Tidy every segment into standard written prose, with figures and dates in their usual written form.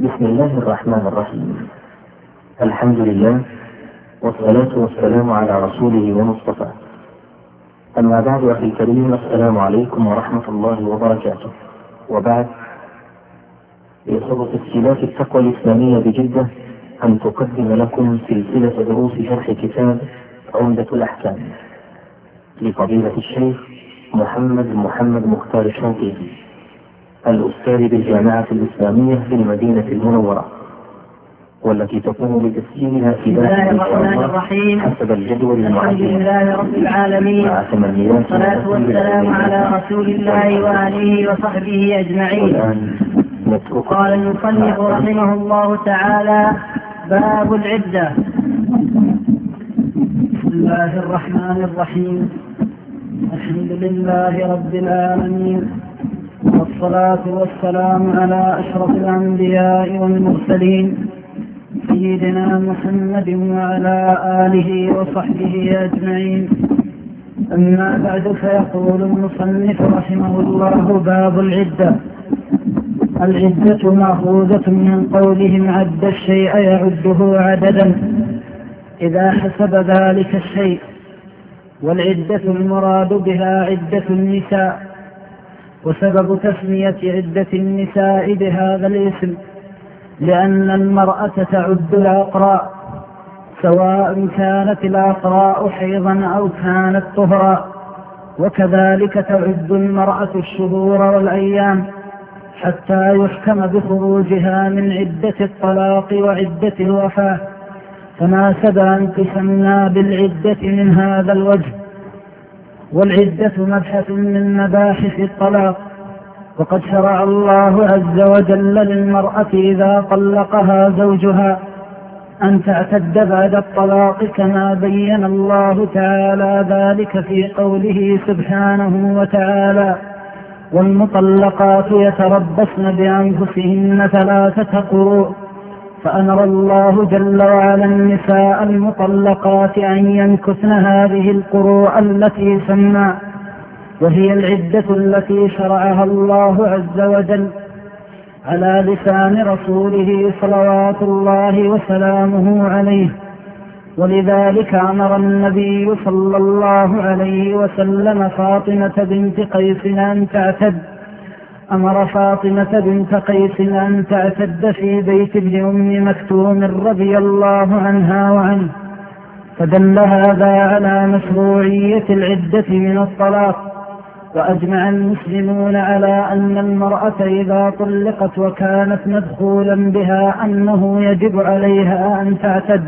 بسم الله الرحمن الرحيم. الحمد لله والصلاة والسلام على رسوله ومصطفى. أما بعد، أخي الكريم، السلام عليكم ورحمة الله وبركاته. وبعد، يسر تسجيلات التقوى الإسلامية بجدة أن تقدم لكم سلسلة دروس شرح كتاب عمدة الأحكام لفضيلة الشيخ محمد مختار الشنقيطي، الأستاذ بالجامعة الإسلامية في المدينة المنورة، والتي تقوم بتسجيلها في بسم الله الرحمن الرحيم. حسب الجدول المعين. الحمد لله رب العالمين، والصلاة والسلام على رسول الله وآله وصحبه أجمعين. قال المصنف رحمه الله تعالى: باب العدة. بسم الله الرحمن الرحيم. الحمد لله رب العالمين، والصلاة والسلام على أشرف الأنبياء والمرسلين سيدنا محمد وعلى آله وصحبه أجمعين. أما بعد، فيقول المصنف رحمه الله: باب العدة. العدة مأخوذة من قولهم عد الشيء يعده عددا إذا حسب ذلك الشيء، والعدة المراد بها عدة النساء، وسبب تسمية عدة النساء بهذا الاسم لأن المرأة تعد العقراء، سواء كانت العقراء حيضا أو كانت طهرا، وكذلك تعد المرأة الشهور والأيام حتى يحكم بخروجها من عدة الطلاق وعدة الوفاة، فناسب أن تسمى بالعدة من هذا الوجه. والعدة مبحث من مباحث الطلاق، وقد شرع الله عز وجل للمرأة إذا طلقها زوجها أن تعتد بعد الطلاق، كما بين الله تعالى ذلك في قوله سبحانه وتعالى: والمطلقات يتربصن بأنفسهن 3 قروء. فأمر الله جل وعلا النساء المطلقات أن ينكثن هذه القروء التي سمى، وهي العدة التي شرعها الله عز وجل على لسان رسوله صلوات الله وسلامه عليه. ولذلك أمر النبي صلى الله عليه وسلم فاطمة بنت قيس أن تعتد في بيت ابن أم مكتوم رضي الله عنها وعنه، فدل هذا على مشروعية العدة من الطلاق. وأجمع المسلمون على أن المرأة إذا طلقت وكانت مدخولا بها أنه يجب عليها أن تعتد.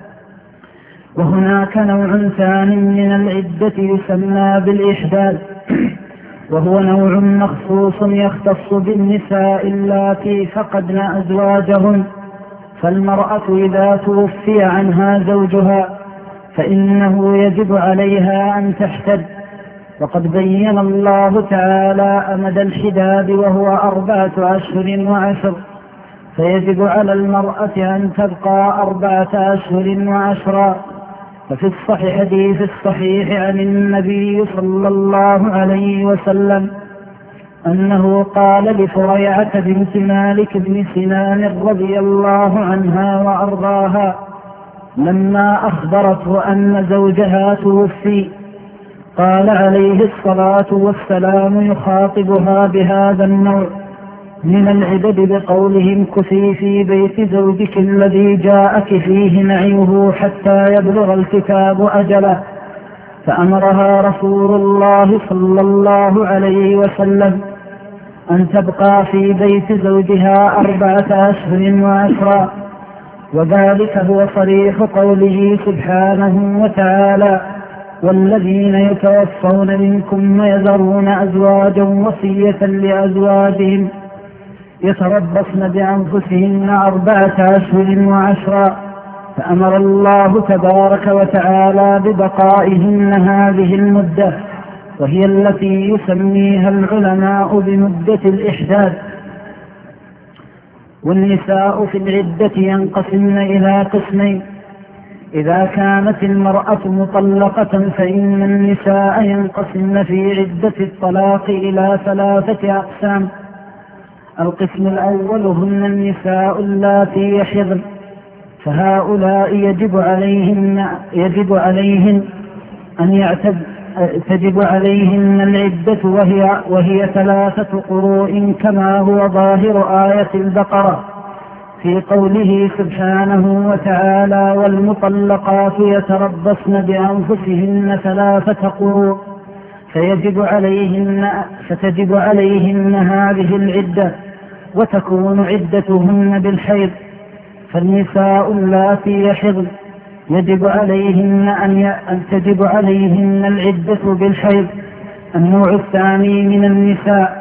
وهناك نوع ثاني من العدة يسمى بالإحداث، وهو نوع مخصوص يختص بالنساء اللاتي فقدن أزواجهن. فالمرأة إذا توفي عنها زوجها فإنه يجب عليها أن تحتد، وقد بين الله تعالى أمد الحداد وهو 4 أشهر و10، فيجب على المرأة أن تبقى 4 أشهر و10. ففي الصحيح حديث الصحيح عن النبي صلى الله عليه وسلم أنه قال لفريعة بنت مالك بن سنان رضي الله عنها وأرضاها لما أخبرته أن زوجها توفي، قال عليه الصلاة والسلام يخاطبها بهذا النوع من العدد بقوله: امكثي في بيت زوجك الذي جاءك فيه نعيه حتى يبلغ الكتاب أجله. فأمرها رسول الله صلى الله عليه وسلم أن تبقى في بيت زوجها 4 أشهر و10، وذلك هو صريح قوله سبحانه وتعالى: والذين يتوفون منكم ويذرون أزواجا وصية لأزواجهم يتربصن بأنفسهن 4 أشهر و10. فأمر الله تبارك وتعالى ببقائهن هذه المدة، وهي التي يسميها العلماء بمدة الإحداث. والنساء في العدة ينقسمن إلى قسمين: إذا كانت المرأة مطلقة فإن النساء ينقسمن في عدة الطلاق إلى 3 أقسام: القسم الأول هن النساء اللاتي يحضن، فهؤلاء تجب عليهن العدة وهي 3 قروء كما هو ظاهر آية البقرة في قوله سبحانه وتعالى: والمطلقات يتربصن بأنفسهن 3 قروء، فتجب عليهن هذه العدة، وتكون عدتهن بالحيض. فالنساء اللاتي يحضن تجب عليهن العدة بالحيض. النوع الثاني من النساء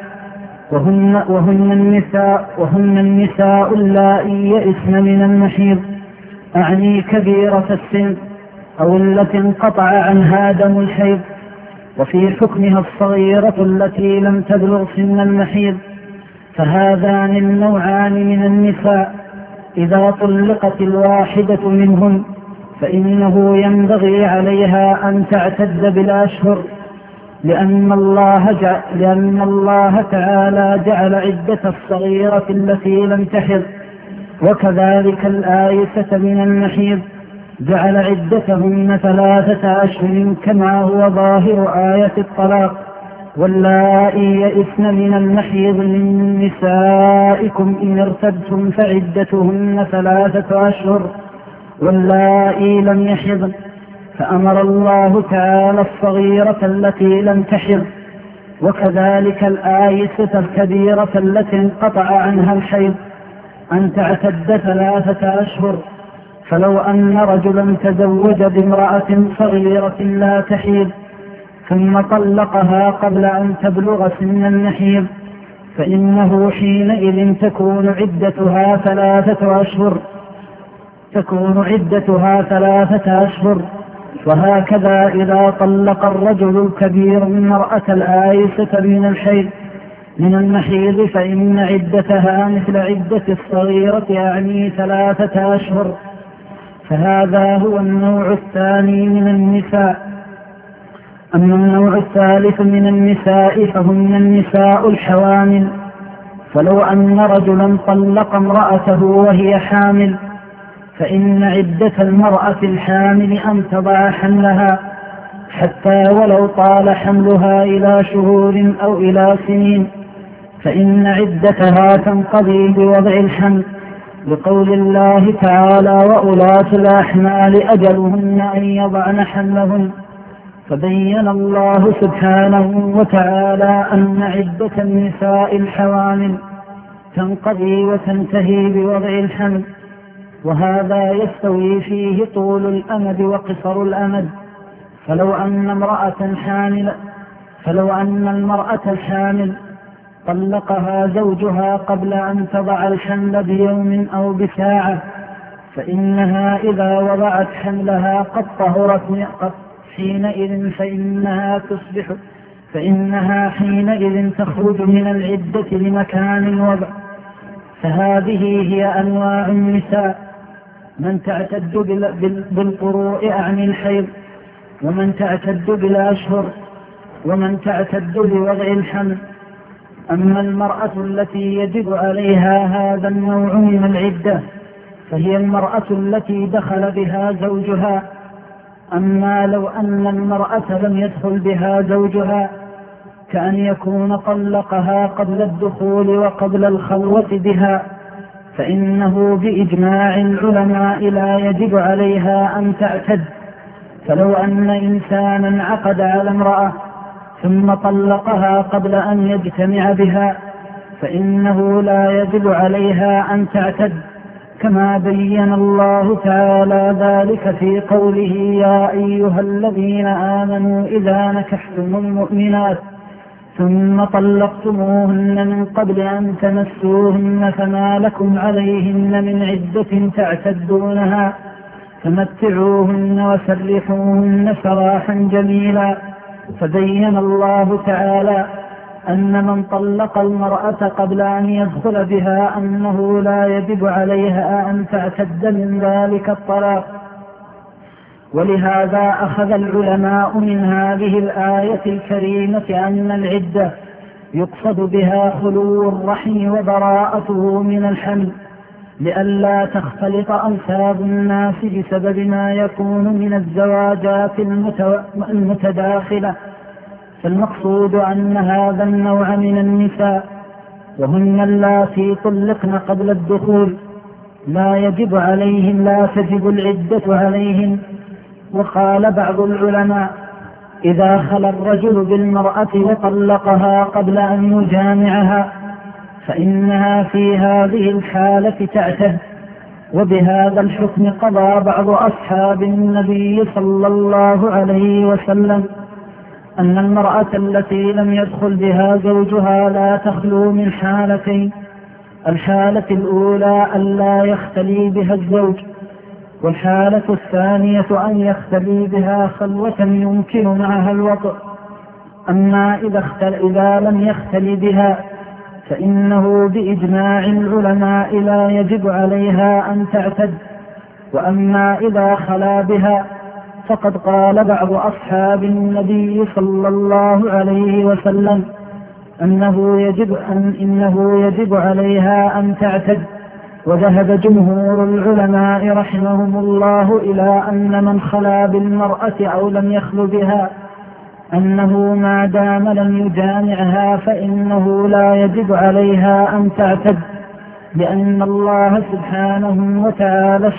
وهن النساء اللائي يئسن من المحيض، أعني كبيرة السن أو التي انقطع عنها دم الحيض، وفي حكمها الصغيرة التي لم تبلغ سن المحيض. فهذان النوعان من النساء إذا طلقت الواحدة منهن فإنه ينبغي عليها أن تعتد بالأشهر، لأن الله تعالى جعل عدة الصغيرة التي لم تحض، وكذلك الآيسة من المحيض جعل عدتهن 3 أشهر كما هو ظاهر آية الطلاق: واللائي يئسن من المحيض من نسائكم إن ارتبتم فعدتهن 3 أشهر واللائي لم يحضن. فأمر الله تعالى الصغيرة التي لم تحض، وكذلك الآيسة الكبيرة التي انقطع عنها الحيض أن تعتد 3 أشهر. فلو أن رجلا تزوج بامرأة صغيرة لا تحيض ثم طلقها قبل أن تبلغ سن المحيض فإنه حينئذ تكون عدتها 3 أشهر. وهكذا إذا طلق الرجل الكبير المرأة الآيسة من المحيض فإن عدتها مثل عدة الصغيرة، يعني 3 أشهر. فهذا هو النوع الثاني من النساء. أما النوع الثالث من النساء فهن النساء الحوامل، فلو أن رجلا طلق امرأته وهي حامل فإن عدة المرأة الحامل أن تضع حملها، حتى ولو طال حملها إلى شهور أو إلى سنين، فإن عدتها تنقضي بوضع الحمل، لقول الله تعالى: وأولاة الأحمال أجلهن أن يضعن حملهن. فبين الله سبحانه وتعالى أن عدة النساء الحوامل تنقضي وتنتهي بوضع الحمل، وهذا يستوي فيه طول الأمد وقصر الأمد. فلو أن المرأة الحامل طلقها زوجها قبل أن تضع الحمل بيوم أو بساعة فإنها إذا وضعت حملها قد طهرت حينئذ فإنها حينئذ تخرج من العدة لمكان الوضع. فهذه هي أنواع النساء: من تعتد بالقروء عن الحيض، ومن تعتد بالأشهر، ومن تعتد بوضع الحمل. أما المرأة التي يجب عليها هذا النوع من العدة فهي المرأة التي دخل بها زوجها. أما لو أن المرأة لم يدخل بها زوجها كأن يكون طلقها قبل الدخول وقبل الخلوة بها فإنه بإجماع العلماء لا يجب عليها أن تعتد. فلو أن إنسانا عقد على امرأة ثم طلقها قبل أن يجتمع بها فإنه لا يجب عليها أن تعتد، كما بين الله تعالى ذلك في قوله: يا أيها الذين آمنوا إذا نكحتم المؤمنات ثم طلقتموهن من قبل أن تمسوهن فما لكم عليهن من عدة تعتدونها فمتعوهن وسرحوهن سراحا جميلا. فبين الله تعالى أن من طلق المرأة قبل أن يدخل بها أنه لا يجب عليها أن تعتد من ذلك الطلاق. ولهذا أخذ العلماء من هذه الآية الكريمة أن العدة يقصد بها خلو الرحم وبراءته من الحمل، لئلا تختلط أنساب الناس بسبب ما يكون من الزواجات المتداخلة. فالمقصود أن هذا النوع من النساء وهن اللاتي طلقن قبل الدخول لا تجب العدة عليهن. وقال بعض العلماء: إذا خلا الرجل بالمرأة وطلقها قبل أن يجامعها فإنها في هذه الحالة تعتد. وبهذا الحكم قضى بعض أصحاب النبي صلى الله عليه وسلم أن المرأة التي لم يدخل بها زوجها لا تخلو من حالتين: الحالة الأولى ألا يختلي بها الزوج، والحالة الثانية أن يختلي بها خلوة يمكن معها الوطء. أما إذا لم يختلي بها فإنه بإجماع العلماء لا يجب عليها أن تعتد. وأما إذا خلا بها فقد قال بعض أصحاب النبي صلى الله عليه وسلم إنه يجب عليها أن تعتد. وذهب جمهور العلماء رحمهم الله إلى أن من خلا بالمرأة أو لم يخل بها أنه ما دام لم يجامعها فإنه لا يجب عليها أن تعتد، لأن الله سبحانه وتعالى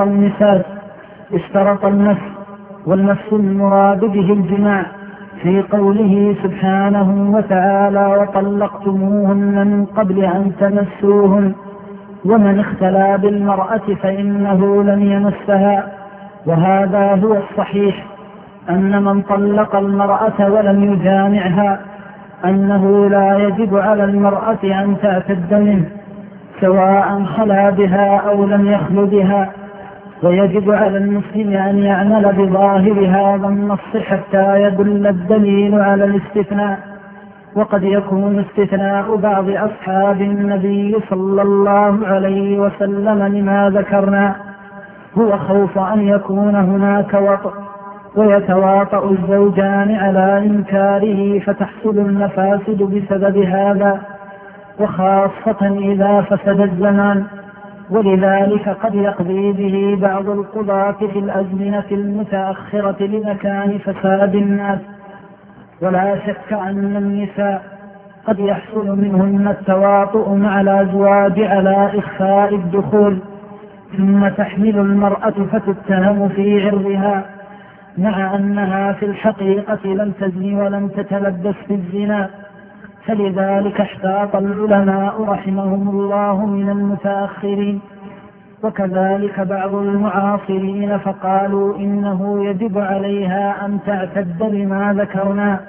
اشترط النفس، والنفس المراد به الجماع في قوله سبحانه وتعالى: وطلقتموهن من قبل أن تمسوهن. ومن اختلى بالمرأة فإنه لم يمسها. وهذا هو الصحيح، أن من طلق المرأة ولم يجامعها أنه لا يجب على المرأة أن تعتد منه سواء خلا بها أو لم يخل بها. ويجب على المسلم أن يعمل بظاهر هذا النص حتى يدل الدليل على الاستثناء. وقد يكون استثناء بعض أصحاب النبي صلى الله عليه وسلم لما ذكرنا هو خوف أن يكون هناك وطء ويتواطأ الزوجان على إنكاره فتحصل المفاسد بسبب هذا، وخاصة إذا فسد الزمان. ولذلك قد يقضي به بعض القضاة في الأزمنة المتأخرة لمكان فساد الناس. ولا شك أن النساء قد يحصل منهن التواطؤ مع الأزواج على إخفاء الدخول، ثم تحمل المرأة فتتهم في عرضها مع أنها في الحقيقة لم تزن ولم تتلبس في الزنا. فلذلك احتاط العلماء رحمهم الله من المتأخرين، وكذلك بعض المعاصرين، فقالوا إنه يجب عليها أن تعتد بما ذكرنا.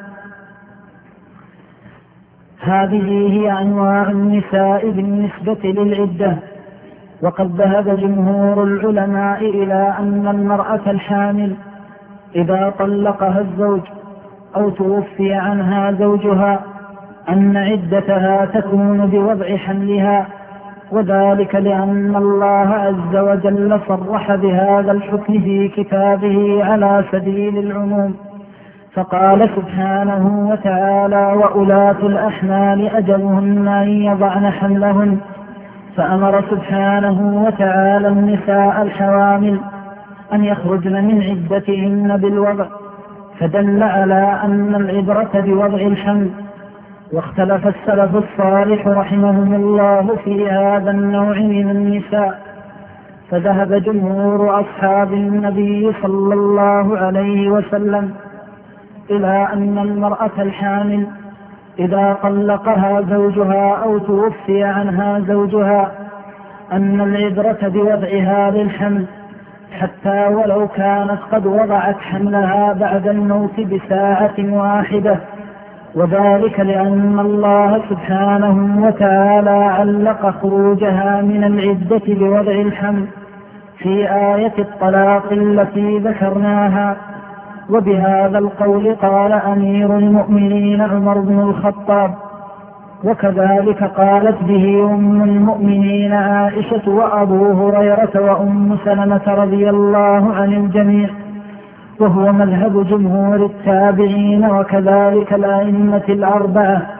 هذه هي أنواع النساء بالنسبة للعدة. وقد ذهب جمهور العلماء إلى أن المرأة الحامل إذا طلقها الزوج أو توفي عنها زوجها أن عدتها تكون بوضع حملها، وذلك لأن الله عز وجل صرح بهذا الحكم في كتابه على سبيل العموم، فقال سبحانه وتعالى: وأولاة الأحمال أجلهن أن يضعن حملهن. فأمر سبحانه وتعالى النساء الحوامل أن يخرجن من عدتهن بالوضع، فدل على أن العبرة بوضع الحمل. واختلف السلف الصالح رحمهم الله في هذا النوع من النساء، فذهب جمهور أصحاب النبي صلى الله عليه وسلم إلى أن المرأة الحامل إذا طلقها زوجها أو توفي عنها زوجها أن العبرة بوضعها للحمل، حتى ولو كانت قد وضعت حملها بعد الموت بساعة واحدة. وذلك لأن الله سبحانه وتعالى علق خروجها من العدة بوضع الحمل في آية الطلاق التي ذكرناها. وبهذا القول قال أمير المؤمنين عمر بن الخطاب، وكذلك قالت به أم المؤمنين عائشة وأبو هريرة وأم سلمة رضي الله عن الجميع، وهو مذهب جمهور التابعين وكذلك الأئمة الأربعة.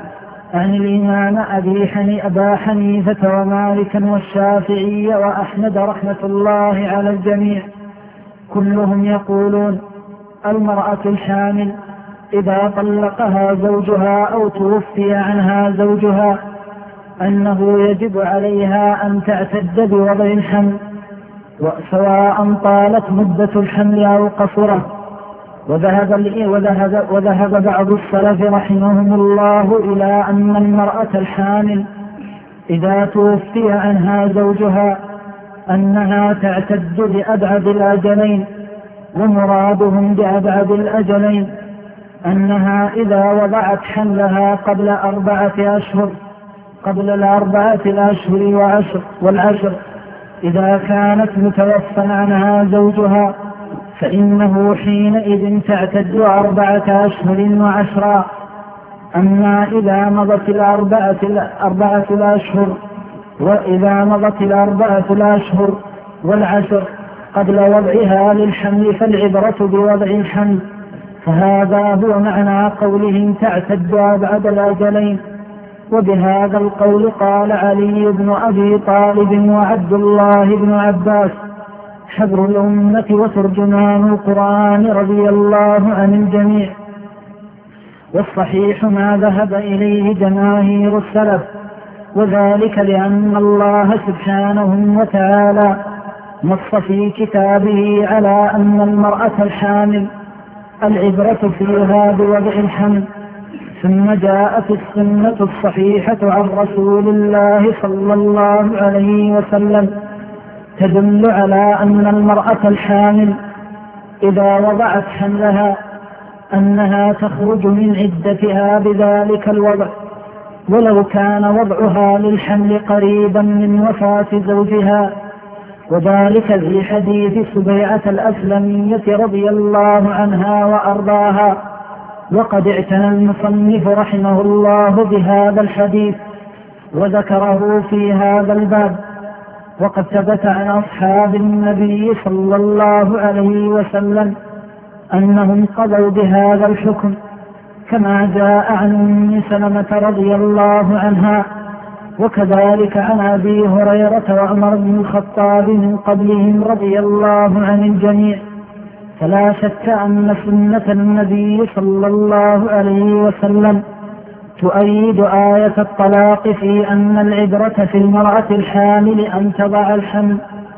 عن الإمام أبا حنيفة ومالكا والشافعي وأحمد رحمة الله على الجميع كلهم يقولون المرأة الحامل إذا طلقها زوجها أو توفي عنها زوجها أنه يجب عليها أن تعتد بوضع الحمل سواء طالت مدة الحمل أو قصرت. وذهب بعض السلف رحمهم الله إلى أن المرأة الحامل إذا توفي عنها زوجها أنها تعتد بأبعد الأجلين، ومرادهم بأبعد الأجلين أنها إذا وضعت حملها قبل 4 أشهر قبل 4 الأشهر والعشر إذا كانت متوفى عنها زوجها فإنه حينئذ تعتد 4 أشهر و10. أما إذا مضت 4 الأشهر وإذا مضت 4 الأشهر والعشر قبل وضعها للحمل فالعبرة بوضع الحمل، فهذا هو معنى قولهم تعتد أبعد الأجلين. وبهذا القول قال علي بن أبي طالب وعبد الله بن عباس حبر الأمة وترجمان القرآن رضي الله عن الجميع. والصحيح ما ذهب إليه جماهير السلف، وذلك لأن الله سبحانه وتعالى نص في كتابه على أن المرأة الحامل العبرة فيها بوضع الحمل. ثم جاءت السنة الصحيحة عن رسول الله صلى الله عليه وسلم تدل على أن المرأة الحامل إذا وضعت حملها أنها تخرج من عدتها بذلك الوضع، ولو كان وضعها للحمل قريبا من وفاة زوجها، وذلك في حديث سبيعة الأسلمية رضي الله عنها وأرضاها. وقد اعتنى المصنف رحمه الله بهذا الحديث وذكره في هذا الباب. وقد ثبت عن أصحاب النبي صلى الله عليه وسلم أنهم قضوا بهذا الحكم، كما جاء عن أم سلمة رضي الله عنها، وكذلك عن أبي هريرة وعمر بن الخطاب من قبلهم رضي الله عن الجميع. فلا شك أن سنة النبي صلى الله عليه وسلم تؤيد آية الطلاق في أن العبرة في المرأة الحامل أن تضع الحمل.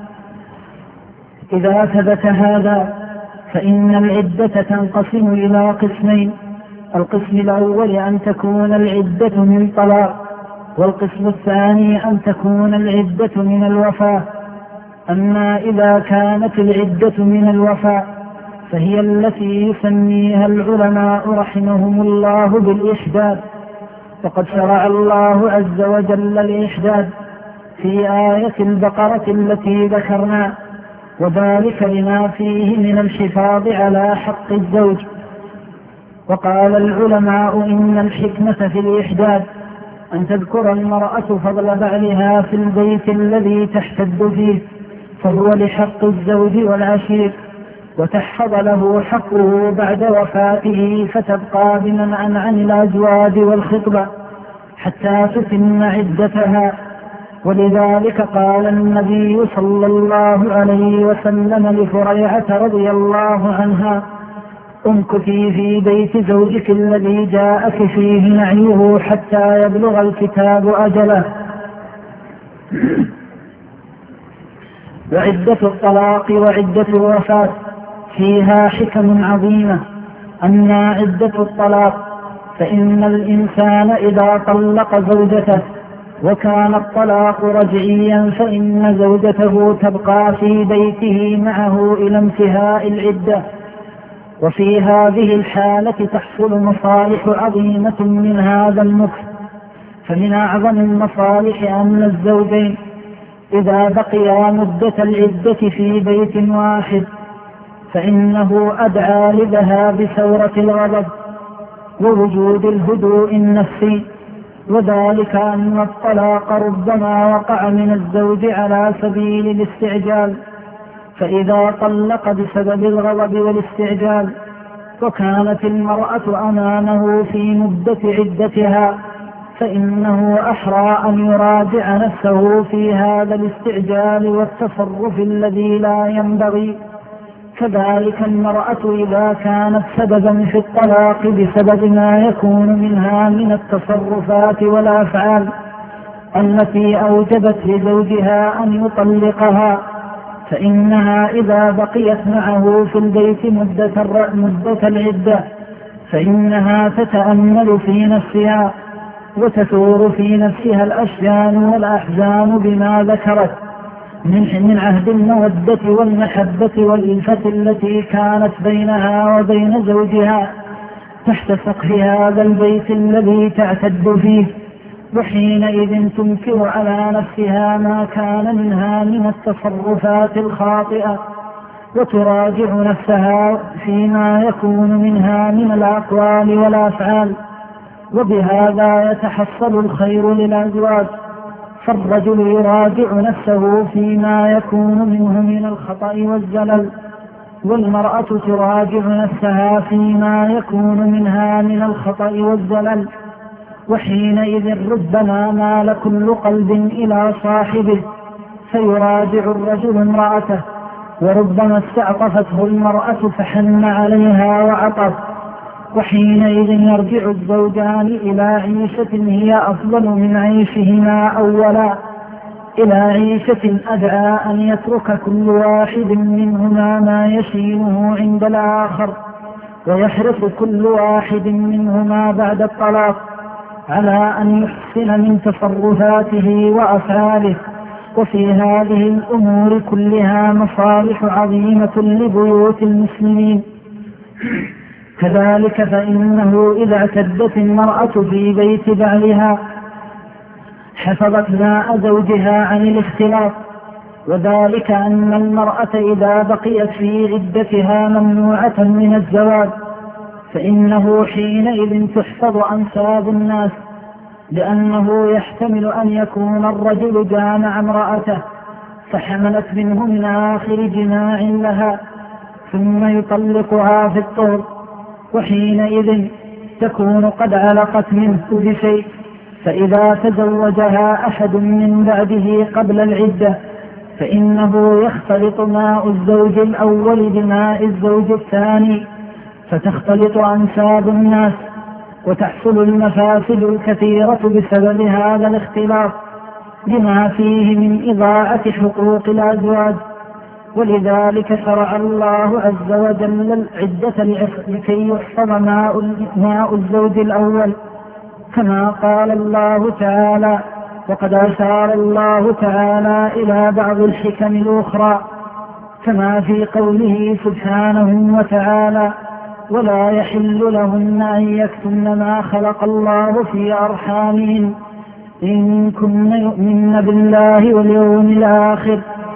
إذا ثبت هذا فإن العدة تنقسم إلى قسمين: القسم الأول أن تكون العدة من طلاق، والقسم الثاني أن تكون العدة من الوفاة. أما إذا كانت العدة من الوفاة فهي التي يسميها العلماء رحمهم الله بالإحداد، وقد شرع الله عز وجل الإحداد في آية البقرة التي ذكرنا، وذلك لما فيه من الحفاظ على حق الزوج. وقال العلماء إن الحكمة في الإحداد أن تذكر المرأة فضل بعلها في البيت الذي تحتد فيه، فهو لحق الزوج والعشير، وتحفظ له حقه بعد وفاته، فتبقى بمنع عن الأزواج والخطبة حتى تتم عدتها. ولذلك قال النبي صلى الله عليه وسلم لفريعة رضي الله عنها: امكثي في بيت زوجك الذي جاءك فيه نعيه حتى يبلغ الكتاب أجله. وعدة الطلاق وعدة الوفاة فيها حكم عظيمة. أما عدة الطلاق فإن الإنسان إذا طلق زوجته وكان الطلاق رجعيا فإن زوجته تبقى في بيته معه إلى انتهاء العدة. وفي هذه الحالة تحصل مصالح عظيمة من هذا المكث. فمن أعظم المصالح أن الزوجين إذا بقيا مدة العدة في بيت واحد فإنه أدعى لذهاب ثورة الغضب ووجود الهدوء النفسي، وذلك أن الطلاق ربما وقع من الزوج على سبيل الاستعجال، فإذا طلق بسبب الغضب والاستعجال وكانت المرأة أمامه في مدة عدتها فإنه أحرى أن يراجع نفسه في هذا الاستعجال والتصرف الذي لا ينبغي. كذلك المرأة إذا كانت سببا في الطلاق بسبب ما يكون منها من التصرفات والأفعال التي أوجبت لزوجها أن يطلقها، فإنها إذا بقيت معه في البيت مدة العدة فإنها تتأمل في نفسها وتثور في نفسها الأشجان والأحزان بما ذكرت من عهد المودة والمحبة والإلفة التي كانت بينها وبين زوجها تحت سقف هذا البيت الذي تعتد فيه، وحينئذ تنكر على نفسها ما كان منها من التصرفات الخاطئة وتراجع نفسها فيما يكون منها من الأقوال والأفعال، وبهذا يتحصل الخير للأزواج. فالرجل يراجع نفسه فيما يكون منه من الخطأ والزلل، والمرأة تراجع نفسها فيما يكون منها من الخطأ والزلل، وحينئذ ربما مال كل قلب إلى صاحبه فيراجع الرجل امرأته، وربما استعطفته المرأة فحن عليها وعطف، وحينئذ يرجع الزوجان إلى عيشة هي أفضل من عيشهما أولا، إلى عيشة أدعى أن يترك كل واحد منهما ما يشينه عند الآخر، ويحرص كل واحد منهما بعد الطلاق على أن يحسن من تصرفاته وأفعاله. وفي هذه الأمور كلها مصالح عظيمة لبيوت المسلمين. كذلك فإنه إذا اعتدت المرأة في بيت بعلها حفظت ماء زوجها عن الاختلاط، وذلك أن المرأة إذا بقيت في عدتها ممنوعة من الزواج فإنه حينئذ تحفظ أنساب الناس، لأنه يحتمل أن يكون الرجل جامع امرأته فحملت منه من آخر جماع لها ثم يطلقها في الطهر، وحينئذ تكون قد علقت منه بشيء، فإذا تزوجها أحد من بعده قبل العدة فإنه يختلط ماء الزوج الأول بماء الزوج الثاني فتختلط أنساب الناس، وتحصل المفاسد الكثيرة بسبب هذا الاختلاط بما فيه من إضاعة حقوق الأزواج. ولذلك شرع الله عز وجل العدة لكي يحفظ ماء الزوج الأول، كما قال الله تعالى: وقد أشار الله تعالى إلى بعض الحكم الأخرى كما في قوله سبحانه وتعالى: ولا يحل لهن أن يكتمن ما خلق الله في أرحامهن إن كن يؤمن بالله واليوم الآخر.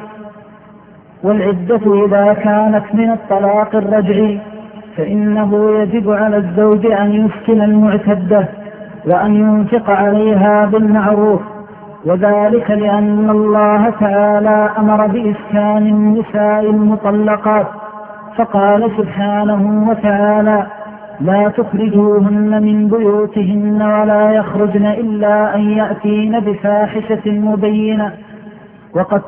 والعدة إذا كانت من الطلاق الرجعي فإنه يجب على الزوج أن يسكن المعتدة وأن ينفق عليها بالمعروف، وذلك لأن الله تعالى أمر بإسكان النساء المطلقات فقال سبحانه وتعالى: لا تخرجوهن من بيوتهن ولا يخرجن إلا أن يأتين بفاحشة مبينة. وقد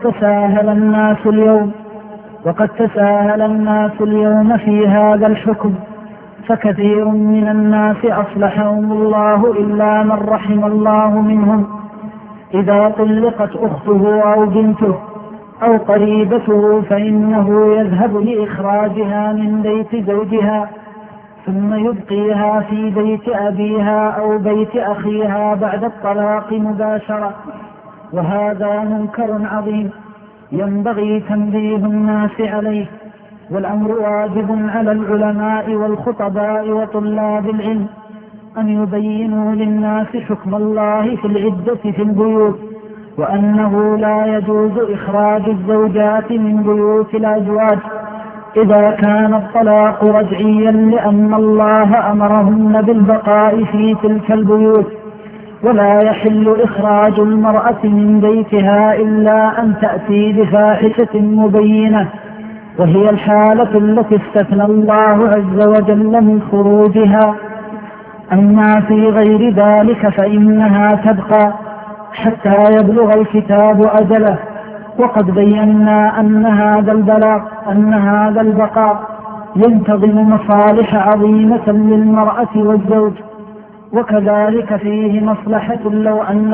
تساهل الناس اليوم في هذا الحكم، فكثير من الناس أصلحهم الله إلا من رحم الله منهم إذا طلقت أخته أو بنته أو قريبته فإنه يذهب لإخراجها من بيت زوجها ثم يبقيها في بيت أبيها أو بيت أخيها بعد الطلاق مباشرة، وهذا منكر عظيم ينبغي تنبيه الناس عليه. والأمر واجب على العلماء والخطباء وطلاب العلم أن يبينوا للناس حكم الله في العدة في البيوت، وأنه لا يجوز إخراج الزوجات من بيوت الأزواج إذا كان الطلاق رجعيا، لأن الله أمرهن بالبقاء في تلك البيوت، ولا يحل إخراج المرأة من بيتها إلا أن تأتي بفاحشة مبينة، وهي الحالة التي استثنى الله عز وجل من خروجها. أما في غير ذلك فإنها تبقى حتى يبلغ الكتاب أجله. وقد بينا أن هذا البقاء ينتظم مصالح عظيمة للمرأة والزوج، وكذلك فيه مصلحة لو أن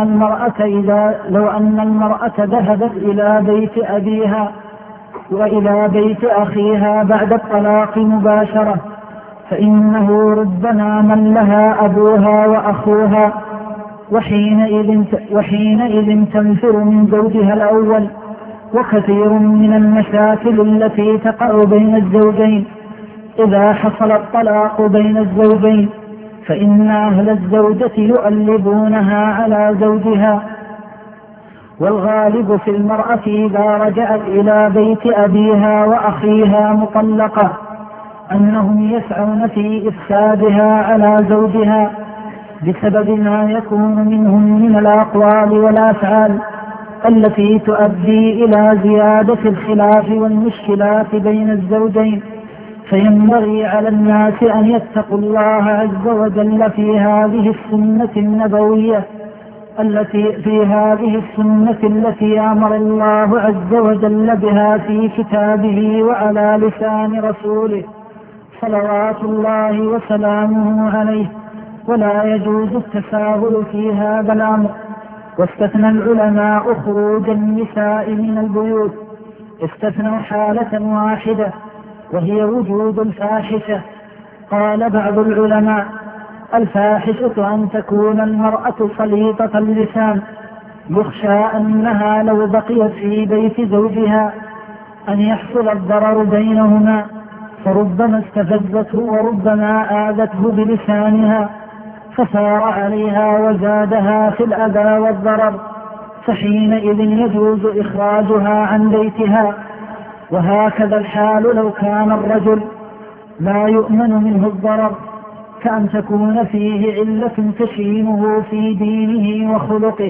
المرأة ذهبت إلى بيت أبيها وإلى بيت أخيها بعد الطلاق مباشرة، فإنه ربما من لها أبوها وأخوها، وحينئذ تنفر من زوجها الأول. وكثير من المشاكل التي تقع بين الزوجين إذا حصل الطلاق بين الزوجين فإن أهل الزوجة يؤلبونها على زوجها. والغالب في المرأة إذا رجعت إلى بيت أبيها وأخيها مطلقة أنهم يسعون في إفسادها على زوجها بسبب ما يكون منهم من الأقوال والأفعال التي تؤدي إلى زيادة الخلاف والمشكلات بين الزوجين. فينبغي على الناس أن يتقوا الله عز وجل في هذه السنة النبوية التي أمر الله عز وجل بها في كتابه وعلى لسان رسوله صلوات الله وسلامه عليه، ولا يجوز التساهل في هذا الأمر. واستثنى العلماء خروج النساء من البيوت، استثنوا حالة واحدة وهي وجود الفاحشة. قال بعض العلماء: الفاحشة أن تكون المرأة سليطة اللسان يخشى أنها لو بقيت في بيت زوجها أن يحصل الضرر بينهما، فربما استفزته وربما آذته بلسانها فصار عليها وزادها في الأذى والضرر، فحينئذ يجوز إخراجها عن بيتها. وهكذا الحال لو كان الرجل لا يؤمن منه الضرر، كأن تكون فيه علة تشينه في دينه وخلقه،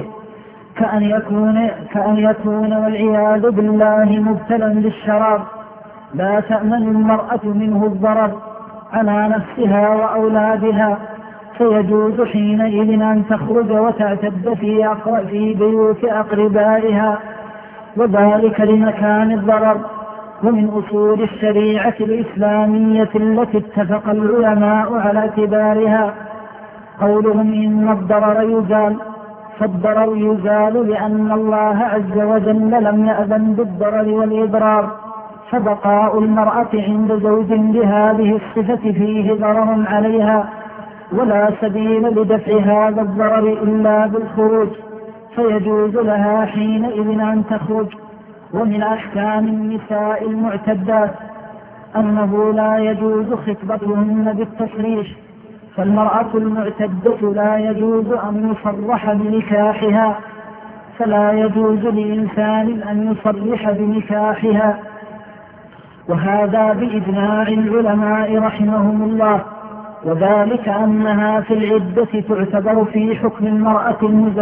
كأن يكون والعياذ بالله مبتلا بالشراب، لا تأمن المرأة منه الضرر على نفسها وأولادها، فيجوز حينئذ أن تخرج وتعتد في بيوت أقربائها، وذلك لمكان الضرر. ومن أصول الشريعة الإسلامية التي اتفق العلماء على اعتبارها قولهم: إن الضرر يزال، فالضرر يزال لأن الله عز وجل لم يأذن بالضرر والإضرار، فبقاء المرأة عند زوج بهذه الصفة فيه ضرر عليها، ولا سبيل لدفع هذا الضرر إلا بالخروج، فيجوز لها حينئذ أن تخرج. ومن أحكام النساء المعتدات أنه لا يجوز خطبتهن بالتصريح، فالمرأة المعتدة لا يجوز أن يصرح بنكاحها، فلا يجوز لإنسان أن يصرح بنكاحها، وهذا بإجماع العلماء رحمهم الله. وذلك أنها في العدة تعتبر في حكم المرأة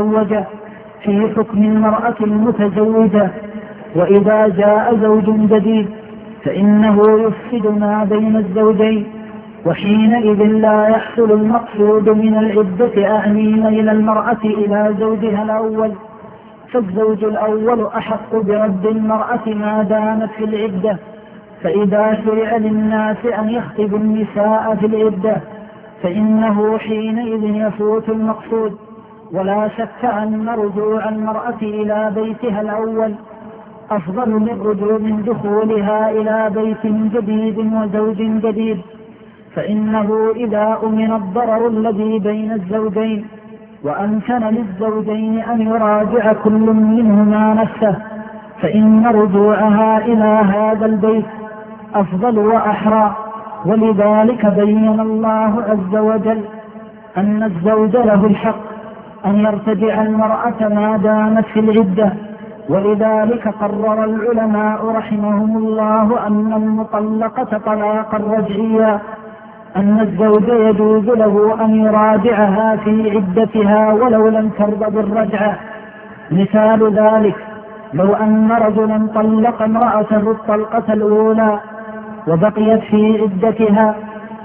المتزوجة، وإذا جاء زوج جديد فإنه يفسد ما بين الزوجين، وحينئذ لا يحصل المقصود من العدة أعني إلى المرأة إلى زوجها الأول، فالزوج الأول أحق برد المرأة ما دامت في العدة. فإذا شرع للناس أن يخطبوا النساء في العدة فإنه حينئذ يفوت المقصود. ولا شك أن رجوع المرأة إلى بيتها الأول أفضل من دخولها إلى بيت جديد وزوج جديد، فإنه إذا أمن الضرر الذي بين الزوجين وأمكن للزوجين أن يراجع كل منهما نفسه فإن رجوعها إلى هذا البيت أفضل وأحرى. ولذلك بين الله عز وجل أن الزوج له الحق أن يرتجع المرأة ما دامت في العدة، ولذلك قرر العلماء رحمهم الله أن المطلقة طلاقا رجعيا، أن الزوج يجوز له أن يراجعها في عدتها ولو لم ترضى بالرجعة. مثال ذلك: لو أن رجلا طلق امرأته الطلقة الأولى وبقيت في عدتها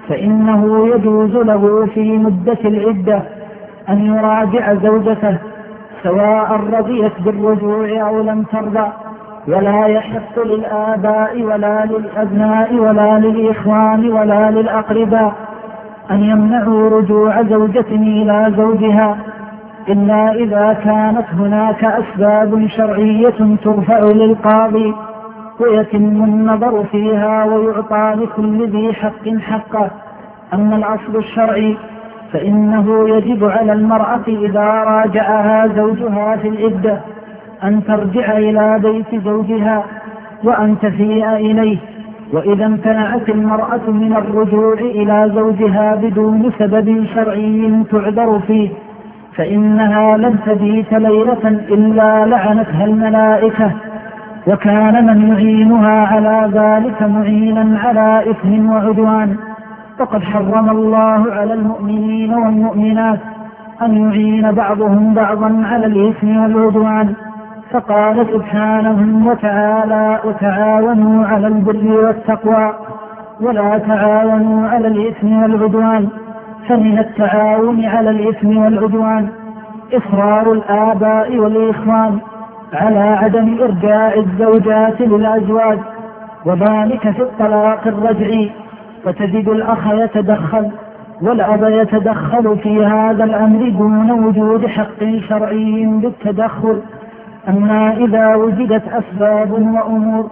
فإنه يجوز له في مدة العدة أن يراجع زوجته سواء رضيت بالرجوع أو لم ترضى، ولا يحق للآباء ولا للأبناء ولا للإخوان ولا للأقرباء أن يمنعوا رجوع زوجة إلى زوجها إلا إذا كانت هناك أسباب شرعية ترفع للقاضي ويتم النظر فيها ويعطى لكل ذي حق حقه. أما الأصل الشرعي فإنه يجب على المرأة إذا راجعها زوجها في العدة أن ترجع إلى بيت زوجها وأن تفيء إليه. وإذا امتنعت المرأة من الرجوع إلى زوجها بدون سبب شرعي تعذر فيه فإنها لن تبيت ليلة إلا لعنتها الملائكة، وكان من يعينها على ذلك معينا على إثم وعدوان. فقد حرم الله على المؤمنين والمؤمنات أن يعين بعضهم بعضا على الإثم والعدوان، فقال سبحانه وتعالى: وتعاونوا على البر والتقوى ولا تعاونوا على الإثم والعدوان. فمن التعاون على الإثم والعدوان إصرار الآباء والإخوان على عدم إرجاع الزوجات للأزواج، وذلك في الطلاق الرجعي، فتجد الأخ يتدخل والأب يتدخل في هذا الأمر دون وجود حق شرعي بالتدخل. أما إذا وجدت أسباب وأمور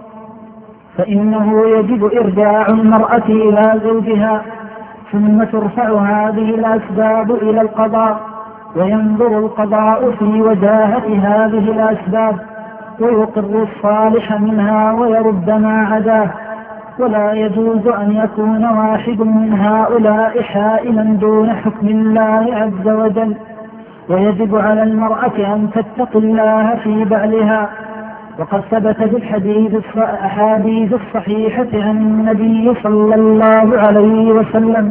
فإنه يجب إرجاع المرأة إلى زوجها، ثم ترفع هذه الأسباب إلى القضاء، وينظر القضاء في وجاهة هذه الأسباب ويقر الصالح منها ويرد ما عداه. ولا يجوز أن يكون واحد من هؤلاء حائلا دون حكم الله عز وجل. ويجب على المرأة أن تتقي الله في بعلها، وقد ثبت بالأحاديث الصحيحة عن النبي صلى الله عليه وسلم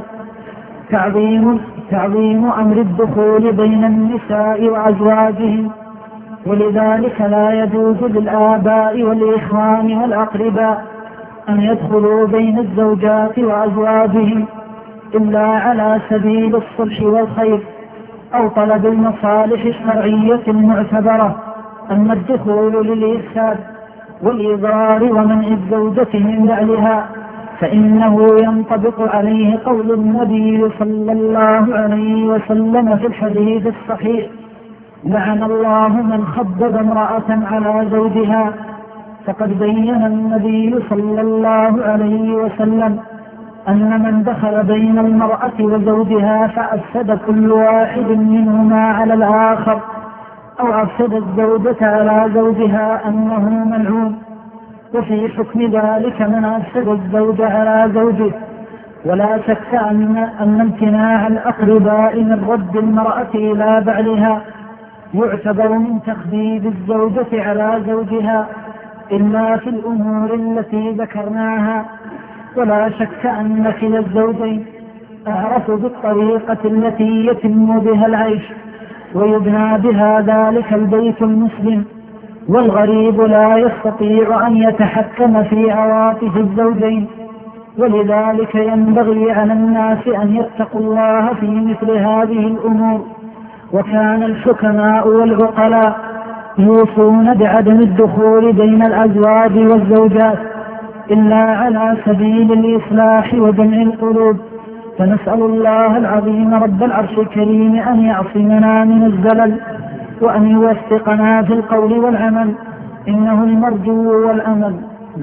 تعظيم أمر الدخول بين النساء وأزواجهم، ولذلك لا يجوز للآباء والإخوان والأقرباء أن يدخلوا بين الزوجات وأزواجهم إلا على سبيل الصلح والخير أو طلب المصالح الشرعية المعتبرة. أما الدخول للإفساد والإضرار ومنع الزوجة من بعلها فإنه ينطبق عليه قول النبي صلى الله عليه وسلم في الحديث الصحيح: لعن الله من خبب امرأة على زوجها. فقد بين النبي صلى الله عليه وسلم أن من دخل بين المرأة وزوجها فأفسد كل واحد منهما على الآخر أو أفسد الزوجة على زوجها أنه ملعون. وفي حكم ذلك من أفسد الزوج على زوجه. ولا شك أن امتناع الأقرباء من رد المرأة إلى بعلها يعتبر من تخدير الزوجة على زوجها إلا في الأمور التي ذكرناها. ولا شك أن كلا الزوجين أعرف بالطريقة التي يتم بها العيش ويبنى بها ذلك البيت المسلم، والغريب لا يستطيع أن يتحكم في عواطف الزوجين. ولذلك ينبغي على الناس أن يتقوا الله في مثل هذه الأمور. وكان الحكماء والعقلاء يوصون بعدم الدخول بين الأزواج والزوجات إلا على سبيل الإصلاح وجمع القلوب. فنسأل الله العظيم رب العرش الكريم أن يعصمنا من الزلل وأن يوفقنا في القول والعمل، إنه المرجو والأمل.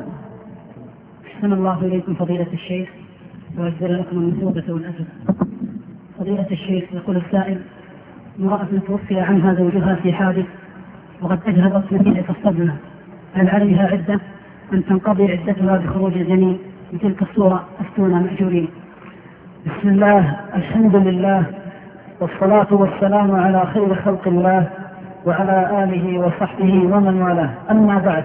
أحسن الله إليكم فضيلة الشيخ وأجزل لكم المثوبة والأجر. فضيلة الشيخ، يقول السائل: امرأة توفي عنها زوجها في حادث وقد أجهضت نتيجة الصدمة، هل عليها عدة أن تنقضي عدتها بخروج الجنين؟ بتلك الصورة أفتونا مأجورين. بسم الله، الحمد لله، والصلاة والسلام على خير خلق الله وعلى آله وصحبه ومن والاه. أما بعد،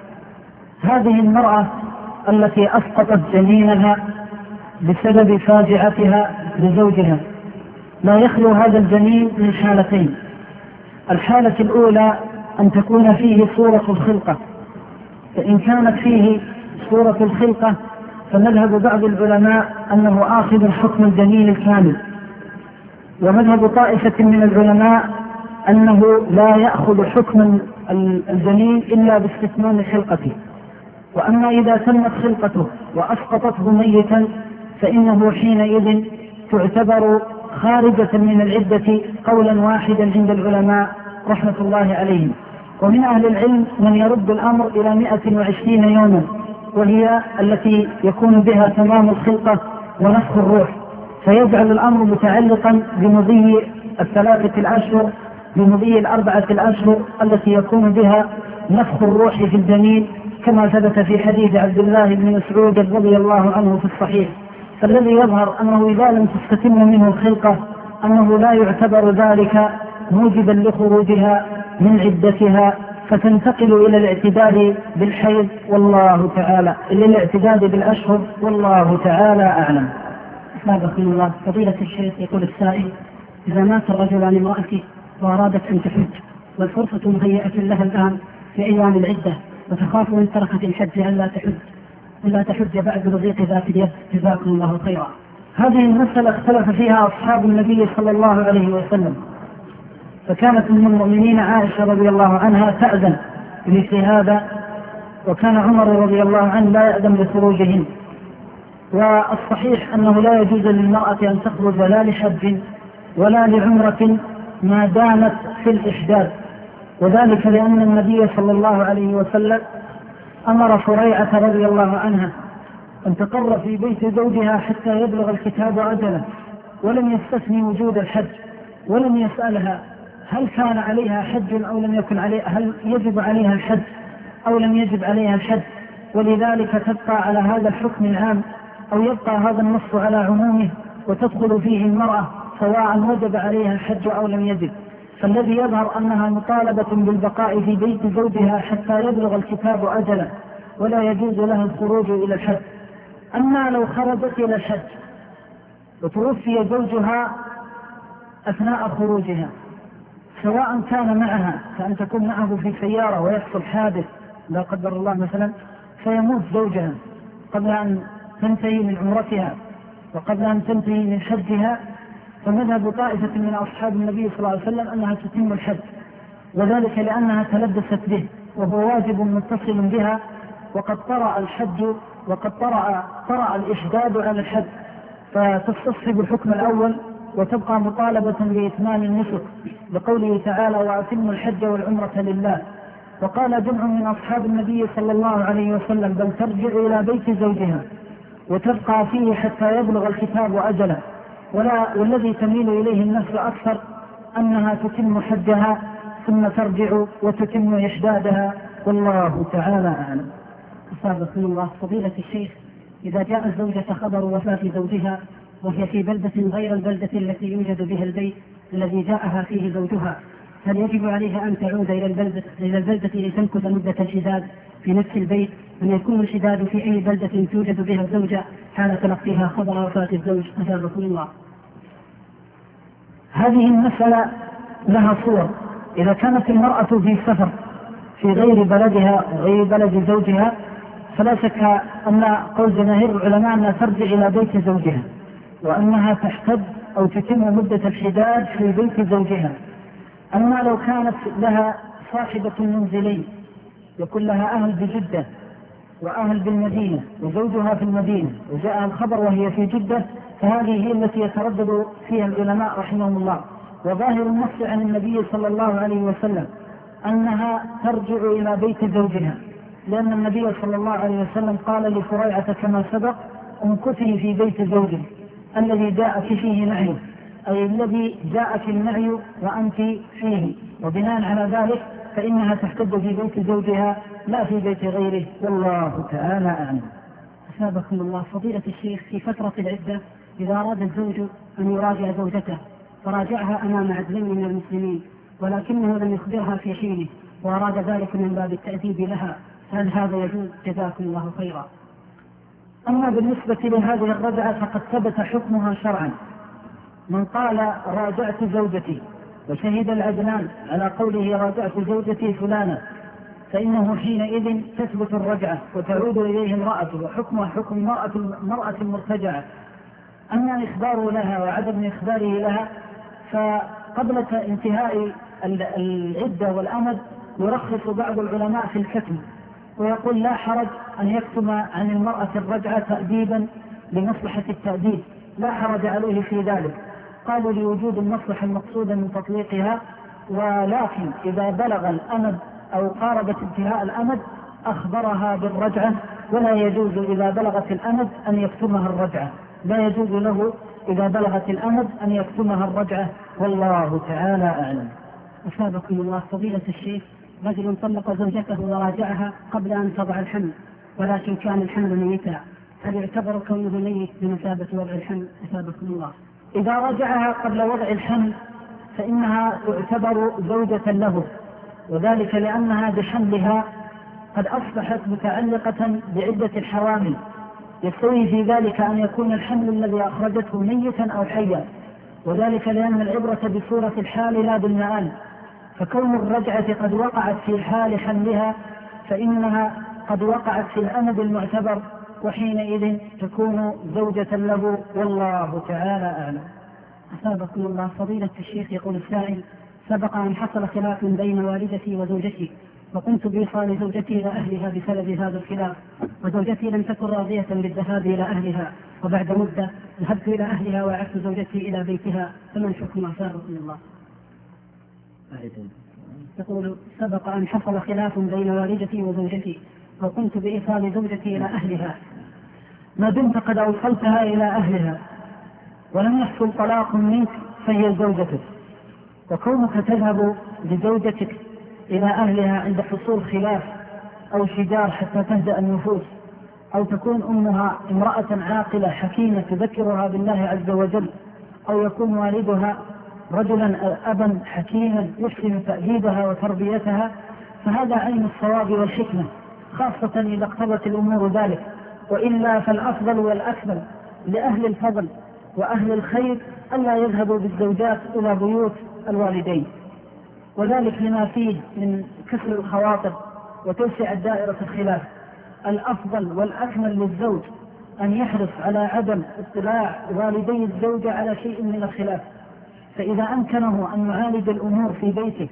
هذه المرأة التي أسقطت جنينها بسبب فاجعتها لزوجها لا يخلو هذا الجنين من حالتين: الحالة الأولى أن تكون فيه صورة الخلقة، فإن كانت فيه صورة الخلقة فمذهب بعض العلماء أنه آخذ حكم الجنين الكامل، ومذهب طائفة من العلماء أنه لا يأخذ حكم الجنين إلا باستتمام خلقته. وأما إذا تمت خلقته وأسقطته ميتا فإنه حينئذ تعتبر خارجة من العدة قولا واحدا عند العلماء رحمة الله عليهم. ومن أهل العلم من يرد الأمر إلى 120 يوما، وهي التي يكون بها تمام الخلقة ونفخ الروح، فيجعل الأمر متعلقا بمضي 3 الأشهر، بمضي 4 الأشهر التي يكون بها نفخ الروح في الجنين، كما ثبت في حديث عبد الله بن مسعود رضي الله عنه في الصحيح. فالذي يظهر أنه إذا لم تستتم منه الخلقة أنه لا يعتبر ذلك موجبا لخروجها من عدتها، فتنتقل إلى الاعتداد بالحيض والله تعالى، إلى الاعتداد بالأشهر والله تعالى أعلم. أسابق الله. فضيلة الشيخ يقول السائل: إذا مات الرجل عن امرأته وأرادت أن تحج والفرصة مهيئة لها الآن في أيام العدة، وتخاف إن تركت الحج ألا تحج بعد ضيق ذات اليد، جزاكم الله خيرا. هذه المسألة اختلف فيها أصحاب النبي صلى الله عليه وسلم، فكانت من المؤمنين عائشة رضي الله عنها تأذن بمثل هذا، وكان عمر رضي الله عنه لا يأذن بخروجهن. والصحيح أنه لا يجوز للمرأة أن تخرج لا لحج ولا لعمرة ما دامت في الإحداث، وذلك لأن النبي صلى الله عليه وسلم أمر فريعة رضي الله عنها أن تقر في بيت زوجها حتى يبلغ الكتاب أجله، ولم يستثني وجود الحج، ولم يسألها هل كان عليها حج أو لم يكن عليها، هل يجب عليها الحج أو لم يجب عليها الحج، ولذلك تبقى على هذا الحكم العام أو يبقى هذا النص على عمومه وتدخل فيه المرأة سواء وجب عليها الحج أو لم يجب. فالذي يظهر أنها مطالبة بالبقاء في بيت زوجها حتى يبلغ الكتاب أجله، ولا يجوز لها الخروج إلى الحج. أما لو خرجت إلى الحج وتوفي زوجها أثناء خروجها، سواء كان معها، كأن تكون معه في سيارة ويحصل حادث لا قدر الله مثلا فيموت زوجها قبل أن تنتهي من عمرتها وقبل أن تنتهي من حجها، فمذهب طائفة من أصحاب النبي صلى الله عليه وسلم أنها تتم الحج، وذلك لأنها تلبست به وهو واجب متصل بها، وقد طرأ الحج وقد طرأ الإحداد على الحج، فتصحب الحكم الأول وتبقى مطالبة بإتمام النسك لقوله تعالى: وأتموا الحج والعمرة لله. وقال جمع من أصحاب النبي صلى الله عليه وسلم: بل ترجع إلى بيت زوجها وتبقى فيه حتى يبلغ الكتاب أجله. والذي تميل إليه النفس أكثر أنها تتم حجها ثم ترجع وتتم إحدادها، والله تعالى أعلم. أسابق الله. فضيلة الشيخ، إذا جاء الزوجة خبر وفاة زوجها وهي في بلدة غير البلدة التي يوجد بها البيت الذي جاءها فيه زوجها، هل يجب عليها أن تعود إلى البلدة لتمكث مدة الحداد في نفس البيت، أن يكون الحداد في أي بلدة توجد بها الزوجة حال تلقيها خبر وفاة الزوج؟ أسابق الله. هذه المسألة لها صور. إذا كانت المرأة في سفر في غير بلدها وغير بلد زوجها، فلا شك أن قول جماهير العلماء أنها ترجع إلى بيت زوجها، وأنها تحتد أو تتم مدة الحداد في بيت زوجها. أما لو كانت لها صاحبة منزلين، يكون لها أهل بجدة وأهل بالمدينة وزوجها في المدينة وجاء الخبر وهي في جدة، فهذه هي التي يتردد فيها العلماء رحمهم الله. وظاهر النص عن النبي صلى الله عليه وسلم أنها ترجع إلى بيت زوجها، لأن النبي صلى الله عليه وسلم قال لفريعة كما سبق: امكثي في بيت زوجك الذي جاءك فيه نعي، أي الذي جاءك النعي وأنت فيه، وبناء على ذلك فإنها تحتد في بيت زوجها لا في بيت غيره، والله تعالى أعلم. أسابقكم الله. فضيلة الشيخ، في فترة العدة إذا أراد الزوج أن يراجع زوجته فراجعها أمام عدلين من المسلمين ولكنه لم يخبرها في حينه وأراد ذلك من باب التأديب لها، هل هذا يجوز؟ جزاكم الله خيرا. أما بالنسبة لهذه الرجعة فقد ثبت حكمها شرعا. من قال راجعت زوجتي وشهد العدلان على قوله راجعت زوجتي فلانا، فإنه حينئذ تثبت الرجعة وتعود إليه امرأته وحكمها حكم المرأة المرتجعة. أما إخباره لها وعدم إخباره لها فقبل انتهاء العدة والأمد يرخص بعض العلماء في الكتم، ويقول لا حرج أن يكتم عن المرأة الرجعة تأديبا لمصلحة التأديب، لا حرج عليه في ذلك، قالوا لوجود المصلحة المقصودة من تطليقها. ولكن إذا بلغ الأمد أو قاربت انتهاء الأمد أخبرها بالرجعة، ولا يجوز إذا بلغت الأمد أن يكتمها الرجعة، لا يجوز له إذا بلغت الأمد أن يكتمها الرجعة، والله تعالى أعلم. أثابكم الله فضيلة الشيخ، رجل طلق زوجته وراجعها قبل أن تضع الحمل ولكن كان الحمل ميتا، هل يعتبر كونه ميت بمثابة وضع الحمل؟ أثابكم الله. إذا راجعها قبل وضع الحمل فإنها تعتبر زوجة له، وذلك لأنها بحملها قد أصبحت متعلقة بعدة الحوامل، يستوي في ذلك أن يكون الحمل الذي أخرجته ميتا أو حيا، وذلك لأن العبرة بصورة الحال لا بالمآل، فكون الرجعة قد وقعت في حال حملها فإنها قد وقعت في الأمد المعتبر، وحينئذ تكون زوجة له، والله تعالى أعلم. أثابكم الله فضيلة الشيخ، يقول السائل: سبق أن حصل خلاف بين والدتي وزوجتي، وقمت بإيصال زوجتي إلى أهلها بسبب هذا الخلاف، وزوجتي لم تكن راضية بالذهاب إلى أهلها، وبعد مدة ذهبت إلى أهلها وعدت زوجتي إلى بيتها، فما الحكم؟ أثابكم الله. يقول: سبق أن حصل خلاف بين والدتي وزوجتي، وقمت بإيصال زوجتي إلى أهلها. ما دمت قد أوصلتها إلى أهلها ولم يحصل طلاق منك فهي زوجتك، وكونك تذهب بزوجتك إلى أهلها عند حصول خلاف أو شجار حتى تهدأ النفوس، أو تكون أمها امرأة عاقلة حكيمة تذكرها بالله عز وجل، أو يكون والدها رجلا أبا حكيما يحسن تأديبها وتربيتها، فهذا عين الصواب والحكمة، خاصة إذا اقتضت الأمور ذلك. وإلا فالأفضل والأكمل لأهل الفضل وأهل الخير ألا يذهبوا بالزوجات إلى بيوت الوالدين، وذلك لما فيه من كسر الخواطر وتوسع دائرة الخلاف. الأفضل والأكمل للزوج أن يحرص على عدم اطلاع والدي الزوجة على شيء من الخلاف، فإذا أمكنه أن يعالج الأمور في بيته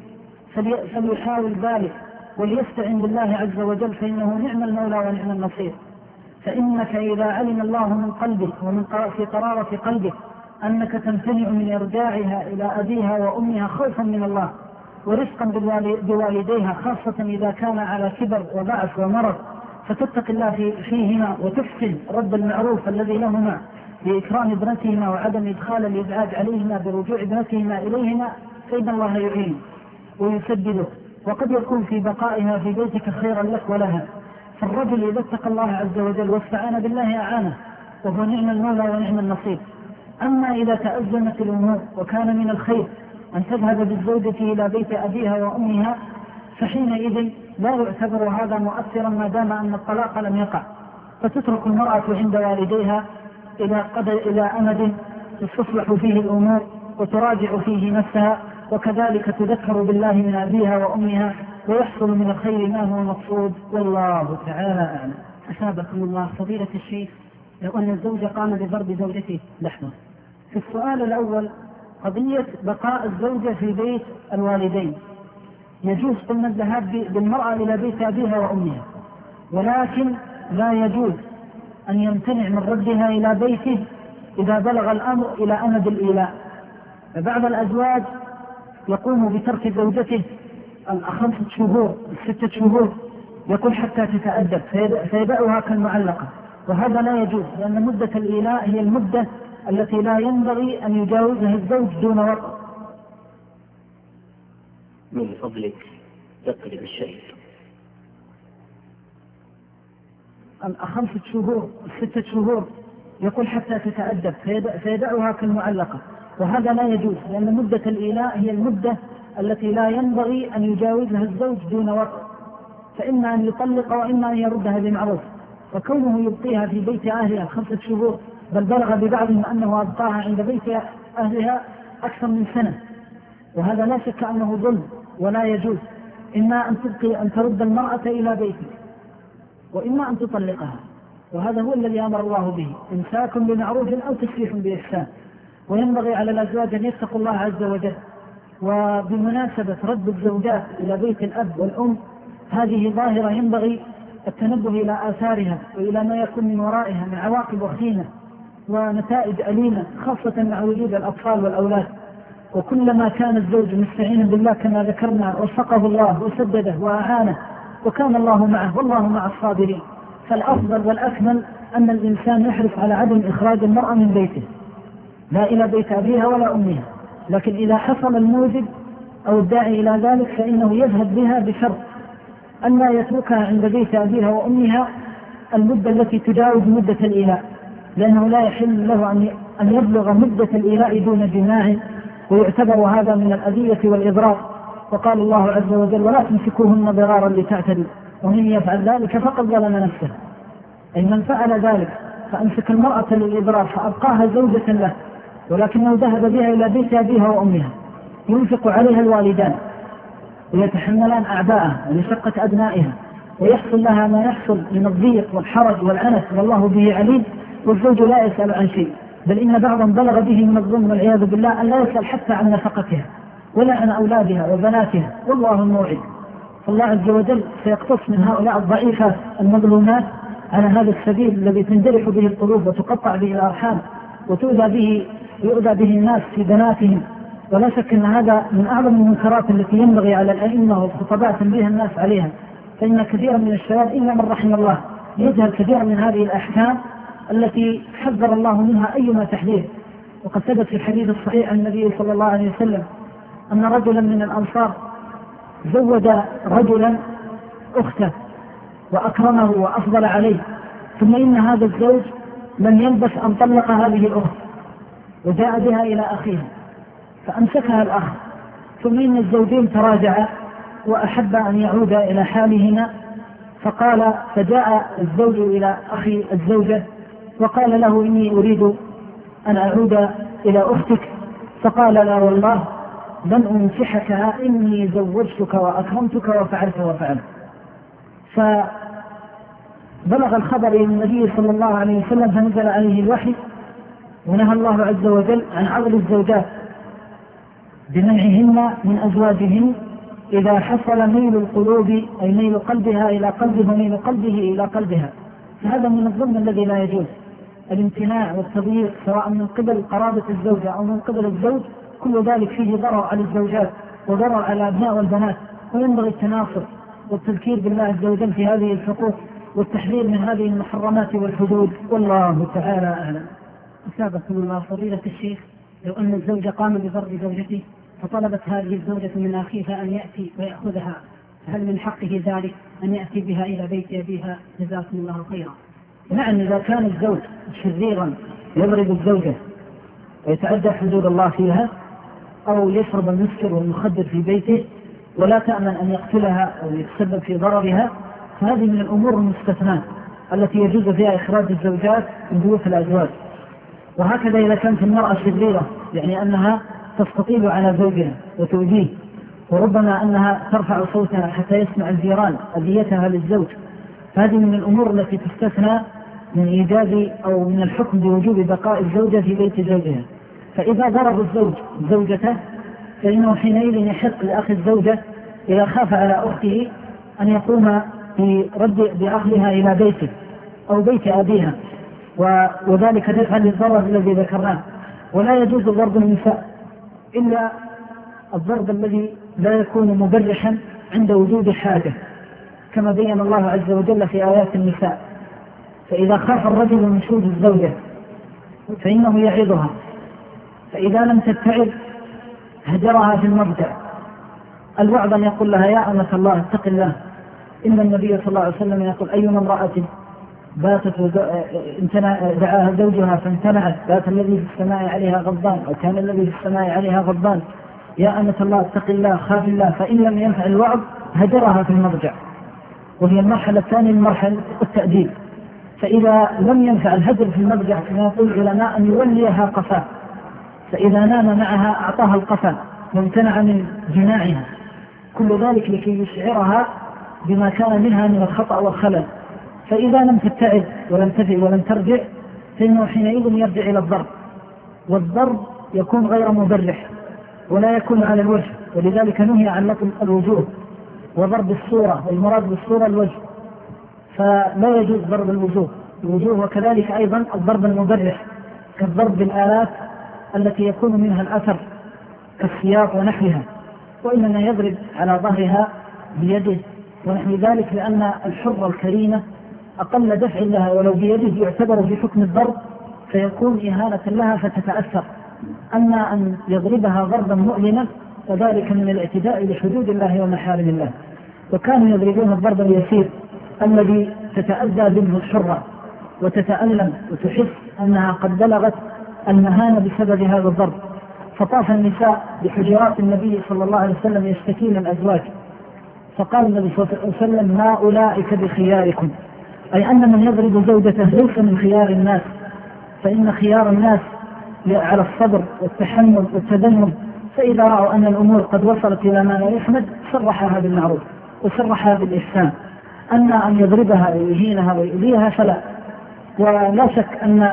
فليحاول ذلك وليستعن بالله عز وجل، فإنه نعم المولى ونعم النصير. فإنك إذا علم الله من قلبك ومن في قرارة قلبك أنك تمتنع من إرجاعها إلى أبيها وأمها خوفا من الله ورفقا بوالديها، خاصة إذا كان على كبر وضعف ومرض، فتتق الله فيهما وتحسن رد المعروف الذي لهما بإكرام ابنتهما وعدم إدخال الإزعاج عليهما برجوع ابنتهما إليهما، فإن الله يعين ويسدده، وقد يكون في بقائها في بيتك خيرا لك ولها. فالرجل إذا اتقى الله عز وجل واستعان بالله أعانه، وهو نعم المولى ونعم النصير. أما إذا تأزمت الأمور وكان من الخير أن تذهب بالزوجة إلى بيت أبيها وأمها، فحينئذ لا يعتبر هذا مؤثرا ما دام أن الطلاق لم يقع، فتترك المرأة عند والديها إلى أمد تصلح فيه الأمور وتراجع فيه نفسها، وكذلك تذكر بالله من أبيها وأمها، ويحصل من الخير ما هو مقصود، والله تعالى أعلم. أثابكم الله فضيلة الشيخ، لو أن الزوج قام بضرب زوجته لحظة. في السؤال الأول قضية بقاء الزوجة في بيت الوالدين، يجوز قلنا الذهاب بالمرأة إلى بيت أبيها وأمها، ولكن لا يجوز أن يمتنع من ردها إلى بيته إذا بلغ الأمر إلى أمد الإيلاء. فبعض الأزواج يقوم بترك زوجته 5 شهور 6 شهور، يقول حتى تتأدب فيدعها كالمعلقة، وهذا لا يجوز، لأن مدة الإيلاء هي المدة التي لا ينبغي أن يجاوزها الزوج دون وقت. من فضلك تقرب الشيء. 5 شهور 6 شهور يقول حتى تتأدب فيدعها كالمعلقة، وهذا لا يجوز، لأن مدة الإيلاء هي المدة التي لا ينبغي أن يجاوزها الزوج دون وقت، فإما أن يطلق وإما أن يردها بمعروف. وكونه يبقيها في بيت أهلها 5 شهور، بل بلغ ببعضهم أنه أبقاها عند بيت أهلها أكثر من سنة، وهذا لا شك أنه ظلم ولا يجوز. إما أن ترد المرأة إلى بيتك، وإما أن تطلقها، وهذا هو الذي أمر الله به، إمساك بمعروف أو تسريح بإحسان. وينبغي على الأزواج أن يتقوا الله عز وجل. وبمناسبة رد الزوجات إلى بيت الأب والأم، هذه ظاهرة ينبغي التنبه إلى آثارها وإلى ما يكون من ورائها من عواقب وخيمة ونتائج أليمة، خاصة مع وجود الأطفال والأولاد. وكلما كان الزوج مستعينا بالله كما ذكرنا وفقه الله وسدده وأعانه وكان الله معه والله مع الصابرين، فالأفضل والأكمل أن الإنسان يحرص على عدم إخراج المرأة من بيته، لا إلى بيت أبيها ولا أمها. لكن إذا حصل الموجب أو الداعي إلى ذلك فإنه يذهب بها بشرط أن لا يتركها عند بيت أبيها وأمها المدة التي تجاوز مدة الإيلاء، لأنه لا يحل له أن يبلغ مدة الإيلاء دون جماع، ويعتبر هذا من الأذية والإضرار. وقال الله عز وجل: ولا تمسكوهن ضرارا لتعتدوا ومن يفعل ذلك فقد ظلم نفسه. أي من فعل ذلك فأمسك المرأة للإضرار فأبقاها زوجة له، ولكنه ذهب بها إلى بيت أبيها وأمها، ينفق عليها الوالدان ويتحملان أعباءها ومشقة أبنائها، ويحصل لها ما يحصل من الضيق والحرج والعنف والله به عليم، والزوج لا يسأل عن شيء، بل إن بعضهم بلغ به من الظلم والعياذ بالله أن لا يسأل حتى عن نفقتها ولا عن أولادها وبناتها، والله الموعد. فالله عز وجل سيقتص من هؤلاء الضعيفات المظلومات على هذا السبيل الذي تنجرح به القلوب وتقطع به الأرحام ويؤذى به الناس في بناتهم. ولا شك أن هذا من أعظم المنكرات التي ينبغي على الأئمة والخطباء تنبيه الناس عليها، فإن كثيرا من الشباب إلا من رحم الله يجهل كثيرا من هذه الأحكام التي حذر الله منها أيما تحذير. وقد ثبت في الحديث الصحيح عن النبي صلى الله عليه وسلم أن رجلا من الأنصار زوج رجلا أخته وأكرمه وأفضل عليه، ثم إن هذا الزوج لم يلبث أن طلق هذه الأخت وجاء بها إلى أخيها فأمسكها الأخ، ثم إن الزوجين تراجعا وأحب أن يعود إلى حالهما، فجاء الزوج إلى أخي الزوجة وقال له: إني أريد أن أعود إلى أختك. فقال: لا والله لن أنكحكها، إني زوجتك وأكرمتك وفعلت وفعلت. فبلغ الخبر إلى النبي صلى الله عليه وسلم فنزل عليه الوحي، ونهى الله عز وجل عن عضل الزوجات بمنعهن من أزواجهن إذا حصل ميل القلوب، أي ميل قلبها إلى قلبه وميل قلبه إلى قلبها. فهذا من الظلم الذي لا يجوز، الامتناع والتضييق سواء من قبل قرابة الزوجة أو من قبل الزوج، كل ذلك فيه ضرر على الزوجات وضرر على الأبناء والبنات. وينبغي التناصر والتذكير بالله عز وجل في هذه الحقوق والتحذير من هذه المحرمات والحدود، والله تعالى أعلم. أثابكم الله فضيلة الشيخ، لو أن الزوج قام بضرب زوجته فطلبت هذه الزوجة من أخيها أن يأتي ويأخذها، هل من حقه ذلك أن يأتي بها إلى بيت أبيها؟ جزاكم الله خيرا. نعم، إذا كان الزوج شريرا يضرب الزوجة ويتعدى حدود الله فيها، أو يشرب المسكر والمخدر في بيته ولا تأمن أن يقتلها أو يتسبب في ضررها، فهذه من الأمور المستثناة التي يجوز فيها إخراج الزوجات من بيوت الأزواج. وهكذا إذا كانت المرأة شريرة، يعني أنها تستطيل على زوجها وتؤذيه، وربما أنها ترفع صوتها حتى يسمع الجيران أذيتها للزوج، فهذه من الأمور التي تستثنى من إيجاب أو من الحكم بوجوب بقاء الزوجة في بيت زوجها. فإذا ضرب الزوج زوجته فإنه حينئذ يحق لأخي الزوجة إذا خاف على أخته أن يقوم برد بأخذها إلى بيته أو بيت أبيها، وذلك دفعا للضرر الذي ذكرناه. ولا يجوز ضرب النساء إلا الضرب الذي لا يكون مبرحا عند وجود حاجة، كما بين الله عز وجل في آيات النساء: فإذا خاف الرجل من نشوز الزوجة فإنه يعظها، فإذا لم تتعظ هجرها في المضجع. الوعظ أن يقول لها: يا أمة الله اتق الله. إن النبي صلى الله عليه وسلم يقول: أيما امرأة باتت دعاها زوجها فامتنعت بات الذي في السماء عليها غضبان أو كان الذي في السماء عليها غضبان، يا أمة الله اتق الله خاف الله. فإن لم ينفع الوعظ هجرها في المضجع، وهي المرحلة الثانية من مرحلة التأديب. فإذا لم ينفع الهجر في المضجع كما يقول العلماء أن يوليها قفا، فإذا نام معها أعطاها القفا وامتنع من جماعها، كل ذلك لكي يشعرها بما كان منها من الخطأ والخلل. فإذا لم تبتعد ولم تفئ ولم ترجع فإنه حينئذ يرجع إلى الضرب، والضرب يكون غير مبرح ولا يكون على الوجه، ولذلك نهي عن لطم الوجوه وضرب الصورة، والمراد بالصورة الوجه، فلا يجوز ضرب الوجوه. وكذلك أيضا الضرب المبرح كالضرب بالآلات التي يكون منها الأثر كالسياط ونحوها، وإنما يضرب على ظهرها بيده ونحو ذلك، لأن الحرة الكريمة أقل دفع لها ولو بيده يعتبر بحكم الضرب فيكون إهانة لها فتتأثر. أما أن يضربها ضربا مؤلما وذلك من الاعتداء لحدود الله ومحارم الله. وكانوا يضربون الضرب اليسير الذي تتأذى منه الحرة وتتألم وتحس أنها قد بلغت المهانة بسبب هذا الضرب. فطاف النساء بحجرات النبي صلى الله عليه وسلم يشتكين الأزواج، فقال النبي صلى الله عليه وسلم: ما أولئك بخياركم، أي أن من يضرب زوجته ليس من خيار الناس، فإن خيار الناس على الصبر والتحمل والتدنم، فإذا رأوا أن الأمور قد وصلت إلى ما لا يحمد صرحها بالمعروف وصرحها بالإحسان. أما أن يضربها ويهينها ويؤذيها فلا. ولا شك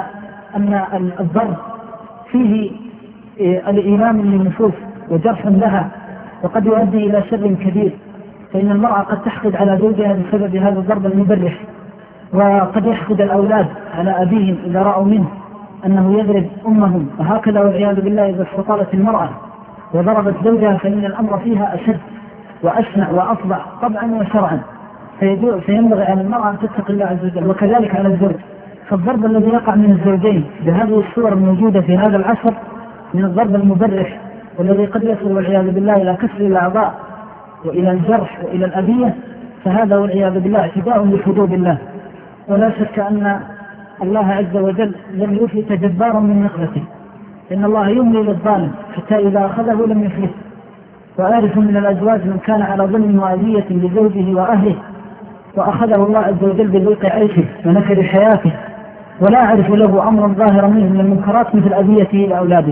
أن الضرب فيه الإيلام للنفوس وجرح لها، وقد يؤدي إلى شر كبير، فإن المرأة قد تحقد على زوجها بسبب هذا الضرب المبرح، وقد يحقد الأولاد على أبيهم إذا رأوا منه أنه يضرب أمهم، وهكذا والعياذ بالله إذا استطالت المرأة وضربت زوجها فإن الأمر فيها أشد وأشنع وأفظع طبعا وشرعا، فينبغي على المرأة أن تتقي الله عز وجل، وكذلك على الزوج. فالضرب الذي يقع من الزوجين بهذه الصور الموجودة في هذا العصر من الضرب المبرح، والذي قد يصل والعياذ بالله إلى كسر الأعضاء وإلى الجرح وإلى الأذية، فهذا والعياذ بالله اعتداء لحدود الله. ولا شك أن الله عز وجل لم يفلت جبارا من نقلته، إن الله يملي للظالم حتى إذا أخذه لم يفلت. وأعرف من الأزواج من كان على ظلم وأذية لزوجه وأهله وأخذه الله عز وجل بضيق عيشه ونكر حياته، ولا أعرف له أمرا ظاهرا منه من المنكرات مثل أذيته لأولاده،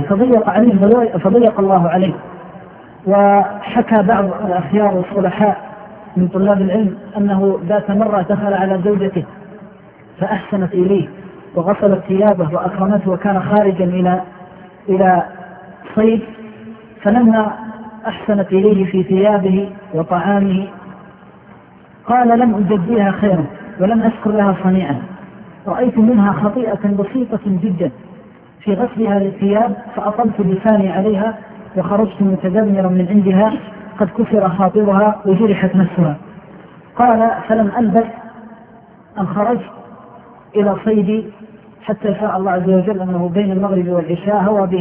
فضيق الله عليه. وحكى بعض الأخيار والصلحاء من طلاب العلم أنه ذات مرة دخل على زوجته فأحسنت إليه وغسلت ثيابه وأكرمته، وكان خارجا إلى صيد، فلما أحسنت إليه في ثيابه وطعامه قال: لم أجزيها خيرا ولم أشكر لها صنيعا، رأيت منها خطيئة بسيطة جدا في غسلها للثياب فأطلت لساني عليها وخرجت متذمرا من عندها قد كسر خاطرها وجرحت نفسها. قال: فلم ألبث أن خرجت إلى صيدي حتى شاء الله عز وجل أنه بين المغرب والعشاء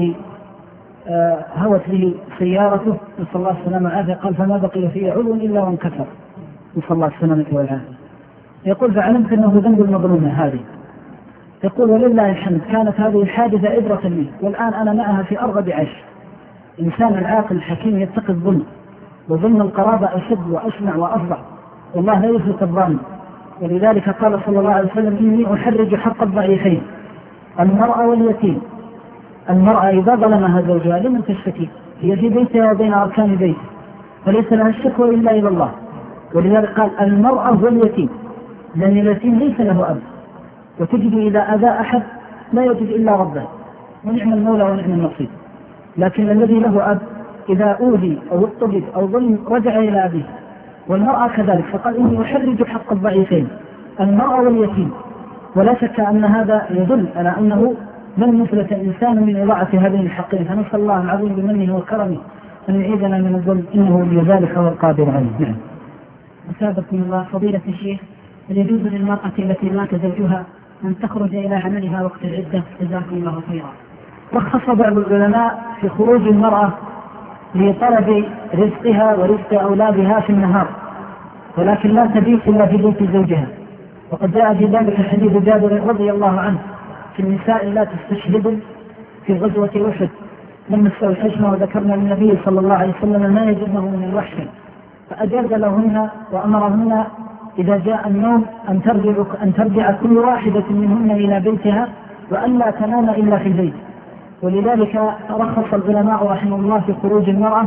هوت به سيارته نسأل الله السلامة والعافية. قال: فما بقي فيه عضو إلا وانكسر نسأل الله السلامة والعافية. يقول: فعلمت أنه ذنب المظلومة هذه. يقول: ولله الحمد كانت هذه الحادثة عبرة لي، والآن أنا معها في أرغب عيش. إنسان العاقل الحكيم يتقي الظلم، وظلم القرابة أشد وأشنع وأفظع، والله لا يفلت الظالم. ولذلك قال صلى الله عليه وسلم: إني أحرج حق الضعيفين المرأة واليتيم. المرأة إذا ظلمها زوجها لمن تشتكي؟ هي في بيتها وبين أركان بيتها، فليس لها الشكوى إلا إلى الله. ولذلك قال: المرأة واليتيم، لأن اليتيم ليس له أب، وتجد إذا أذى أحد لا يجد إلا ربه، ونعم المولى ونعم النصير. لكن الذي له أب إذا أوذي أو اضطجد أو ظلم رجع إلى أبيه، والمرأة كذلك. فقال: إني أحرج حق الضعيفين المرأة واليتيم. ولا شك أن هذا يدل على أنه لن يفلت الإنسان من إضاعة هذين الحقين، فنسأل الله العظيم بمنه وكرمه أن يعيذنا من الظلم، إنه لذلك هو القادر عليه. نعم. أثابكم الله فضيلة الشيخ، هل يجوز للمرأة التي مات زوجها أن تخرج إلى عملها وقت العدة؟ جزاكم الله خيرا. رخص بعض العلماء في خروج المرأة لطلب رزقها ورزق أولادها في النهار، ولكن لا تبيت إلا في بيت زوجها. وقد جاء في ذلك حديث جابر رضي الله عنه في النساء لا تستشهد في غزوة أحد لما استوحشنا وذكرنا للنبي صلى الله عليه وسلم ما يجبه من الوحش، فأجاز لهن وأمرهن إذا جاء النوم أن ترجع كل واحدة منهن إلى بيتها وأن لا تنام إلا في البيت. ولذلك رخص العلماء رحمه الله في خروج المرأة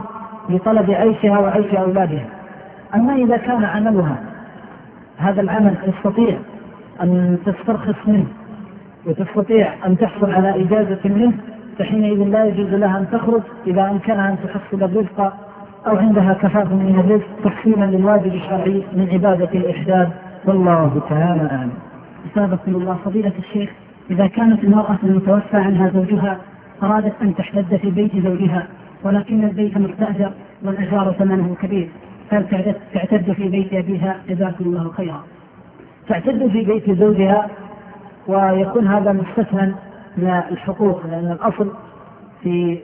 لطلب عيشها وعيش أولادها. أما إذا كان عملها هذا العمل تستطيع أن تسترخص منه وتستطيع أن تحصل على إجازة منه، فحينئذ لا يجوز لها أن تخرج إذا أمكنها أن تحصل الرزق أو عندها كفاف من الرزق تحصيلا للواجب الشرعي من عبادة الإحداث. والله تعالى أعلم. أثابكم الله. فضيلة الشيخ، إذا كانت المرأة المتوفى عنها زوجها أرادت أن تحتد في بيت زوجها ولكن البيت مستأجر والإيجار ثمنه كبير، هل تعتد في بيت أبيها؟ جزاكم الله خيرا. تعتد في بيت زوجها ويكون هذا مستثنى من الحقوق، لأن الأصل في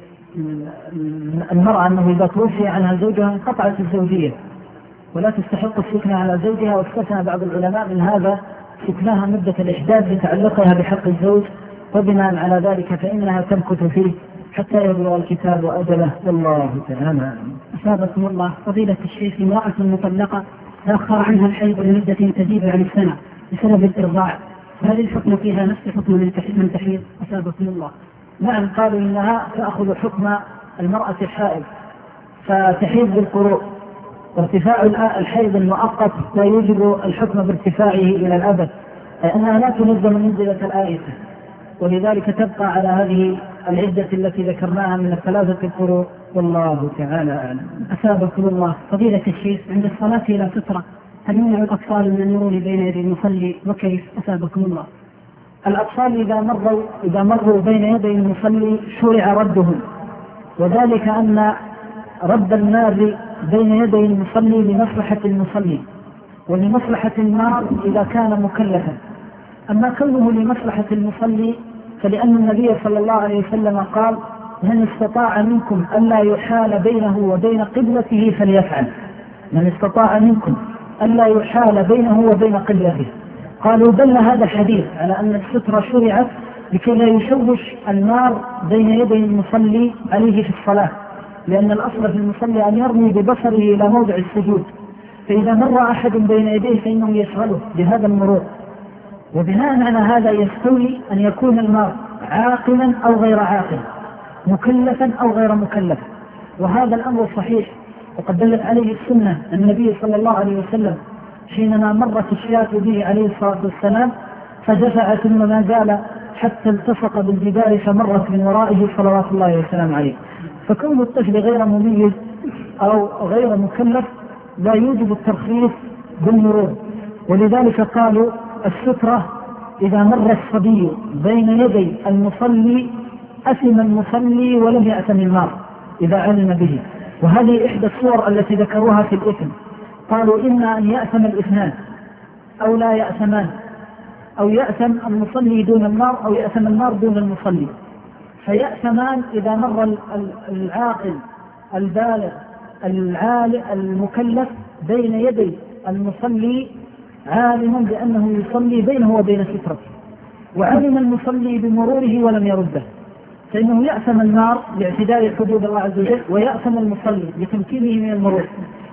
المرأة أنه إذا توفي عنها زوجها انقطعت الزوجية ولا تستحق السكنى على زوجها، واستثنى بعض العلماء من هذا سكناها مدة الإحداث لتعلقها بحق الزوج، وبناء على ذلك فإنها تمكث فيه حتى يبلغ الكتاب أجله. والله تعالى. أثابكم الله. فضيلة الشيخ، امرأة مطلقة تأخر عنها الحيض لمدة تزيد عن السنة بسبب الإرضاع، هل الحكم فيها نفس حكم من تحيض؟ أثابكم الله. نعم، قالوا إنها تأخذ حكم المرأة الحائض فتحيض بالقروء، وارتفاع الحيض المؤقت لا يوجب الحكم بارتفاعه إلى الأبد، لأنها لا تنزل منزلة الآيسة، ولذلك تبقى على هذه العدة التي ذكرناها من الثلاثة القروء. والله تعالى أعلم. أثابكم الله. فضيلة الشيخ، عند الصلاة إلى فترة هل يمنع الأطفال من المرور بين يدي المصلي وكيف؟ أثابكم الله. الأطفال إذا مروا بين يدي المصلي شرع ردهم، وذلك أن رد المار بين يدي المصلي لمصلحة المصلي ولمصلحة المار إذا كان مكلفا. أما كونه لمصلحة المصلي فلأن النبي صلى الله عليه وسلم قال: من استطاع منكم ألا يحال بينه وبين قبلته فليفعل. من استطاع منكم ألا يحال بينه وبين قبلته. قالوا دل هذا الحديث على أن السترة شرعت لكي لا يشوش النار بين يدي المصلي عليه في الصلاة، لأن الأصل في المصلي أن يرمي ببصره إلى موضع السجود، فإذا مر أحد بين يديه فإنه يشغله بهذا المرور. وبناء على هذا يستوي أن يكون المار عاقلا أو غير عاقل، مكلفا أو غير مكلف، وهذا الأمر صحيح وقد دلت عليه السنة. النبي صلى الله عليه وسلم حينما مرت الشاة به عليه الصلاة والسلام فدفع ثم ما زال حتى التصق بالجدار فمرت من ورائه صلوات الله وسلامه عليه. فكون الطفل غير مميز أو غير مكلف لا يوجب الترخيص بالمرور، ولذلك قالوا السترة إذا مر الصبي بين يدي المصلي أثم المصلي ولم يأثم المار إذا علم به. وهذه إحدى الصور التي ذكروها في الإثم، قالوا إما أن يأثم الإثنان أو لا يأثمان، أو يأثم المصلي دون النار أو يأثم النار دون المصلي. فيأثمان إذا مر العاقل البالغ المكلف بين يدي المصلي عالما بأنه يصلي بينه وبين سترته، وعلم المصلي بمروره ولم يرده، فإنه يأثم النار لاعتداء حدود الله عز وجل، ويأثم المصلي لتمكينه من المرور.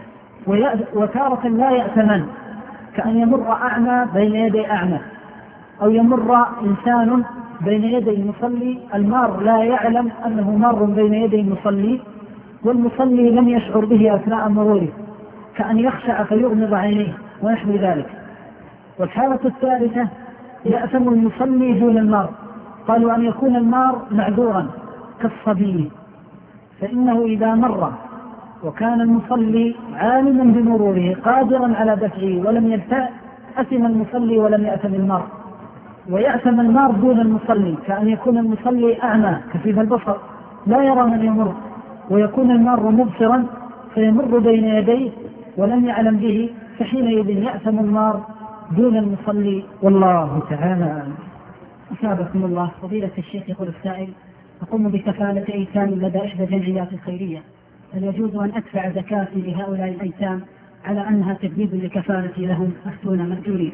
وتارة لا يأثمان، كأن يمر أعمى بين يدي أعمى، أو يمر إنسان بين يدي المصلي المار لا يعلم أنه مار بين يدي المصلي والمصلي لم يشعر به أثناء مروره، كأن يخشع فيغمض عينيه ونحو ذلك. والحالة الثالثة يأثم المصلي دون المار، قالوا أن يكون المار معذورا كالصبي، فإنه إذا مر وكان المصلي عالما بمروره قادرا على دفعه ولم يدفع أثم المصلي ولم يأثم المار. ويأثم المار دون المصلي، كأن يكون المصلي أعمى كفيف البصر لا يرى من يمر، ويكون المار مبصرا فيمر بين يديه ولم يعلم به، فحينئذ يأثم المار دون المصلي. والله تعالى. أثابكم الله. فضيلة الشيخ، يقول السائل: أقوم بكفالة أيتام لدى إحدى الجمعيات الخيرية، هل يجوز أن أدفع زكاتي لهؤلاء الأيتام على أنها تجديد لكفالتي لهم؟ أفتونا مأجورين.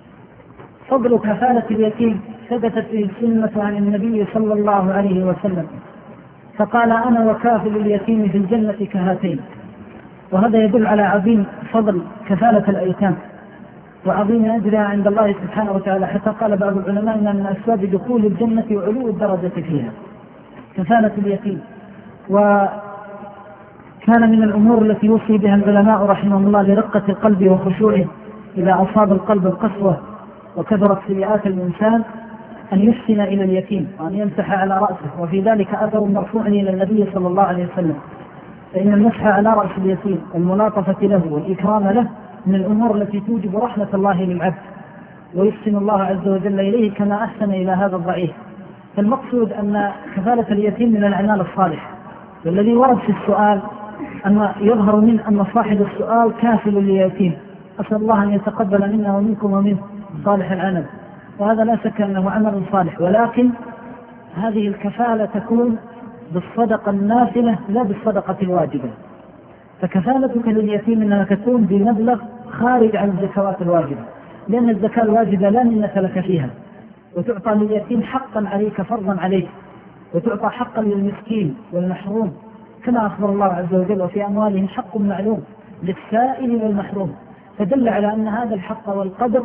فضل كفالة اليتيم ثبتت في السنة عن النبي صلى الله عليه وسلم، فقال: أنا وكافل اليتيم في الجنة كهاتين. وهذا يدل على عظيم فضل كفالة الأيتام وعظيم أجرها عند الله سبحانه وتعالى، حتى قال بعض العلماء إن من أسباب دخول الجنة وعلو الدرجة فيها كفالة اليتيم. وكذلك كان من الأمور التي يوصي بها العلماء رحمهم الله لرقة القلب وخشوعه إذا أصاب القلب القسوة وكثرت سيئات الإنسان أن يحسن إلى اليتيم وأن يمسح على رأسه، وفي ذلك أثر مرفوع إلى النبي صلى الله عليه وسلم، فإن المسح على رأس اليتيم والملاطفة له والإكرام له من الأمور التي توجب رحمة الله للعبد ويحسن الله عز وجل إليه كما أحسن إلى هذا الضعيف. فالمقصود أن كفالة اليتيم من الأعمال الصالحة، والذي ورد في السؤال أن يظهر من أن صاحب السؤال كافل لليتيم، أسأل الله أن يتقبل منا ومنكم ومنه صالح العمل، وهذا لا شك أنه عمل صالح، ولكن هذه الكفالة تكون بالصدقة النافلة لا بالصدقة الواجبة. فكفالتك لليتيم أنها تكون بمبلغ خارج عن الزكوات الواجبة، لأن الزكاة الواجبة لا منة لك فيها، وتعطى لليتيم حقا عليك فرضا عليك، وتعطى حقا للمسكين والمحروم كما أخبر الله عز وجل وفي أموالهم حق معلوم للسائل والمحروم، فدل على أن هذا الحق والقدر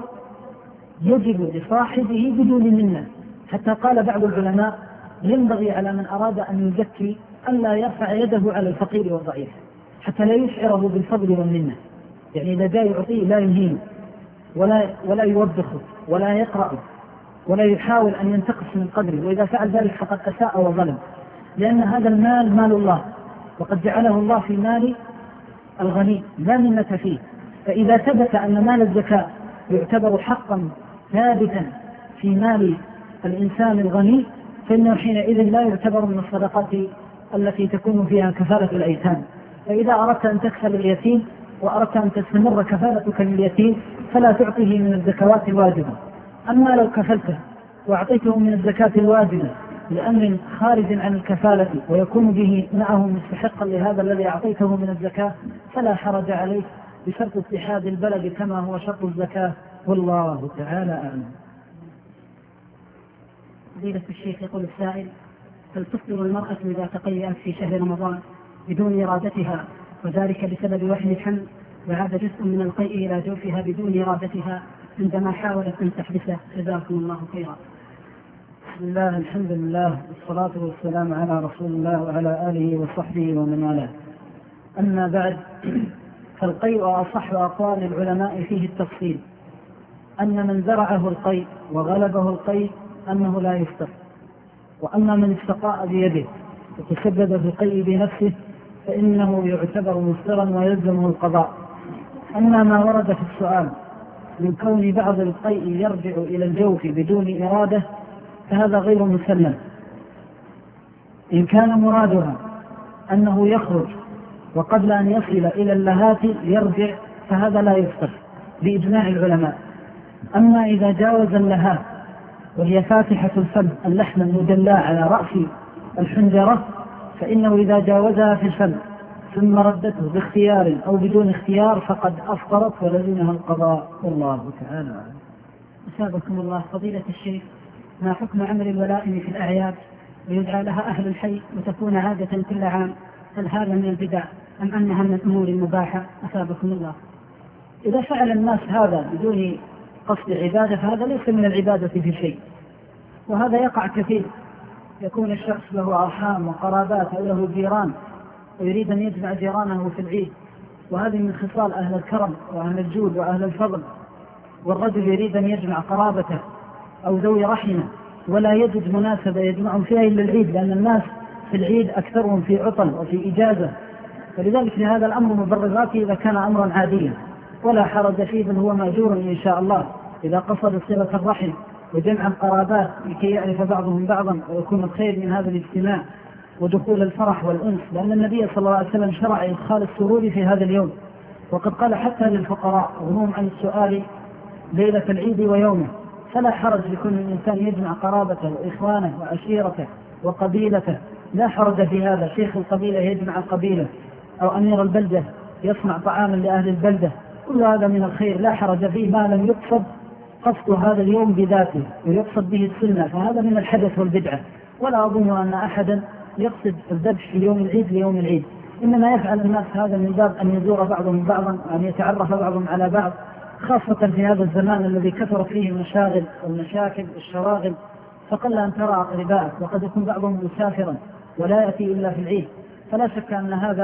يجب لصاحبه بدون منة. حتى قال بعض العلماء ينبغي على من أراد أن يزكي أن لا يرفع يده على الفقير والضعيف حتى لا يشعره بالفضل والمنة، يعني إذا جاء يعطيه لا يهين ولا يوبخه ولا يقرأه ولا يحاول أن ينتقص من قدره، وإذا فعل ذلك فقد أساء وظلم، لأن هذا المال مال الله وقد جعله الله في مال الغني لا منة فيه. فإذا ثبت أن مال الزكاة يعتبر حقا ثابتا في مال الإنسان الغني فإنه حينئذ لا يعتبر من الصدقات التي تكون فيها كفالة الأيتام. فإذا أردت أن تكفل اليتيم وأردت أن تستمر كفالتك لليتيم فلا تعطيه من الزكوات الواجبة. أما لو كفلته وأعطيته من الزكاة الواجبة لأمر خارج عن الكفالة ويكون به معه مستحقا لهذا الذي أعطيته من الزكاة فلا حرج عليه بشرط اتحاد البلد كما هو شرط الزكاة، والله تعالى أعلم. فضيلة الشيخ يقول السائل: هل تفطر المرأة إذا تقيأت في شهر رمضان بدون إرادتها وذلك بسبب وحل الحمل وعاد جزء من القيء إلى جوفها بدون إرادتها عندما حاولت أن تحبسه؟ جزاكم الله خيرا. بسم الله، الحمد لله، والصلاة والسلام على رسول الله وعلى آله وصحبه ومن والاه. أما بعد، فالقيء أصح أقوال العلماء فيه التفصيل، أن من زرعه القيء وغلبه القيء أنه لا يفطر، وأما من استقاء بيده وتسبب في القيء بنفسه فإنه يعتبر مفطرا ويلزمه القضاء. أما ما ورد في السؤال من كون بعض القيء يرجع إلى الجوف بدون إرادة فهذا غير مسلم. إن كان مرادها أنه يخرج وقبل أن يصل إلى اللهات يرجع فهذا لا يفطر بإجماع العلماء. أما إذا جاوز اللهات وهي فاتحة الفم اللحم المدلى على رأس الحنجرة فإنه إذا جاوزها في الفم ثم ردته باختيار أو بدون اختيار فقد أفطرت ولزمها القضاء، والله تعالى. أثابكم الله. فضيلة الشيخ، ما حكم عمل الولائم في الأعياد ويدعى لها أهل الحي وتكون عادة كل عام؟ هل هذا من البدع أم أنها من الأمور المباحة؟ أثابكم الله. إذا فعل الناس هذا بدون قصد عبادة فهذا ليس من العبادة في شيء، وهذا يقع كثير. يكون الشخص له أرحام وقرابات أو له جيران ويريد أن يجمع جيرانه في العيد، وهذه من خصال أهل الكرم وأهل الجود وأهل الفضل. والرجل يريد أن يجمع قرابته أو ذوي رحمه ولا يجد مناسبة يجمعهم فيها إلا العيد، لأن الناس في العيد أكثرهم في عطل وفي إجازة، فلذلك في هذا الأمر مبرراته إذا كان أمرا عاديا ولا حرج فيه، بل هو مأجور إن شاء الله إذا قصد صلة الرحم وجمع القرابات لكي يعرف بعضهم بعضا ويكون الخير من هذا الاجتماع ودخول الفرح والأنس، لأن النبي صلى الله عليه وسلم شرع إدخال السرور في هذا اليوم، وقد قال حتى للفقراء وهم عن السؤال ليلة العيد ويومه. فلا حرج لكل إنسان يجمع قرابته وإخوانه وعشيرته وقبيلته، لا حرج في هذا. شيخ القبيلة يجمع القبيلة أو أمير البلدة يصنع طعاما لأهل البلدة، كل هذا من الخير لا حرج فيه ما لم يقصد قصد هذا اليوم بذاته ويقصد به السنة، فهذا من الحدث والبدعة. ولا أظن أن أحدا يقصد الذبح في يوم العيد ليوم العيد، إنما يفعل الناس هذا من باب أن يزور بعضهم بعضا وأن يتعرف بعضهم على بعض، خاصة في هذا الزمان الذي كثرت فيه المشاغل والمشاكل والشواغل، فقل أن ترى أقربائك وقد يكون بعضهم مسافرا ولا يأتي إلا في العيد. فلا شك أن هذا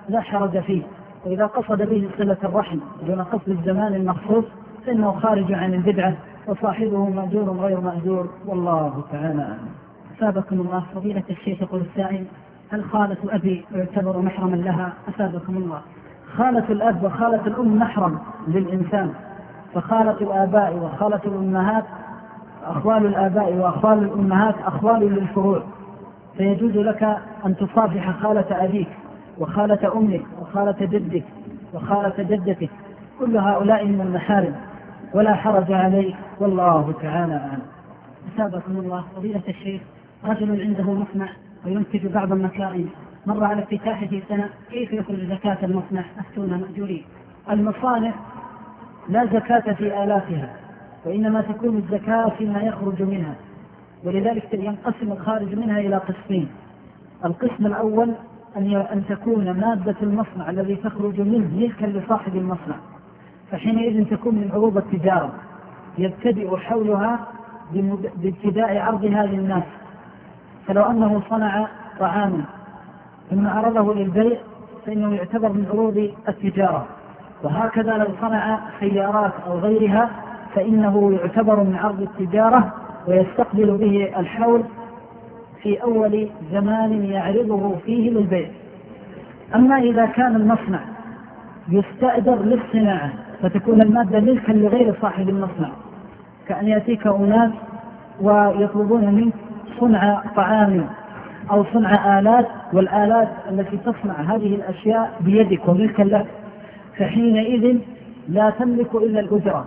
لا حرج فيه، وإذا قصد به صلة الرحم دون قصد الزمان المخصوص فإنه خارج عن البدعة وصاحبه مأجور غير مأجور، والله تعالى أعلم. أثابكم الله. فضيلة الشيخ يقول السائل: هل خالة أبي يعتبر محرما لها؟ أثابكم الله. خالة الأب وخالة الأم محرم للإنسان، فخالة الآباء وخالة الأمهات أخوال الآباء وأخوال الأمهات أخوال للفروع، فيجوز لك أن تصافح خالة أبيك وخالة أمك وخالة جدك وخالة جدتك، كل هؤلاء من المحارم ولا حرج عليك، والله تعالى أعلم. أثابكم الله. فضيلة الشيخ، رجل عنده مصنع وينتج بعض المكائن، مر على افتتاحه سنة، كيف يخرج زكاة المصنع؟ أفتونا مأجورين. المصانع لا زكاة في آلاتها، وإنما تكون الزكاة فيما يخرج منها، ولذلك ينقسم الخارج منها إلى قسمين. القسم الأول أن تكون مادة المصنع الذي تخرج منه ملكا لصاحب المصنع، فحينئذ تكون من عروض التجارة يبتدئ حولها بابتداء عرضها للناس. فلو أنه صنع طعاما ثم عرضه للبيع فإنه يعتبر من عروض التجارة، وهكذا لو صنع سيارات أو غيرها فإنه يعتبر من عرض التجارة ويستقبل به الحول في أول زمان يعرضه فيه للبيع. أما إذا كان المصنع يستأجر للصناعة فتكون المادة ملكا لغير صاحب المصنع، كأن يأتيك أناس ويطلبون منك صنع طعام أو صنع آلات، والآلات التي تصنع هذه الأشياء بيدك وملكا لك، فحينئذ لا تملك إلا الأجرة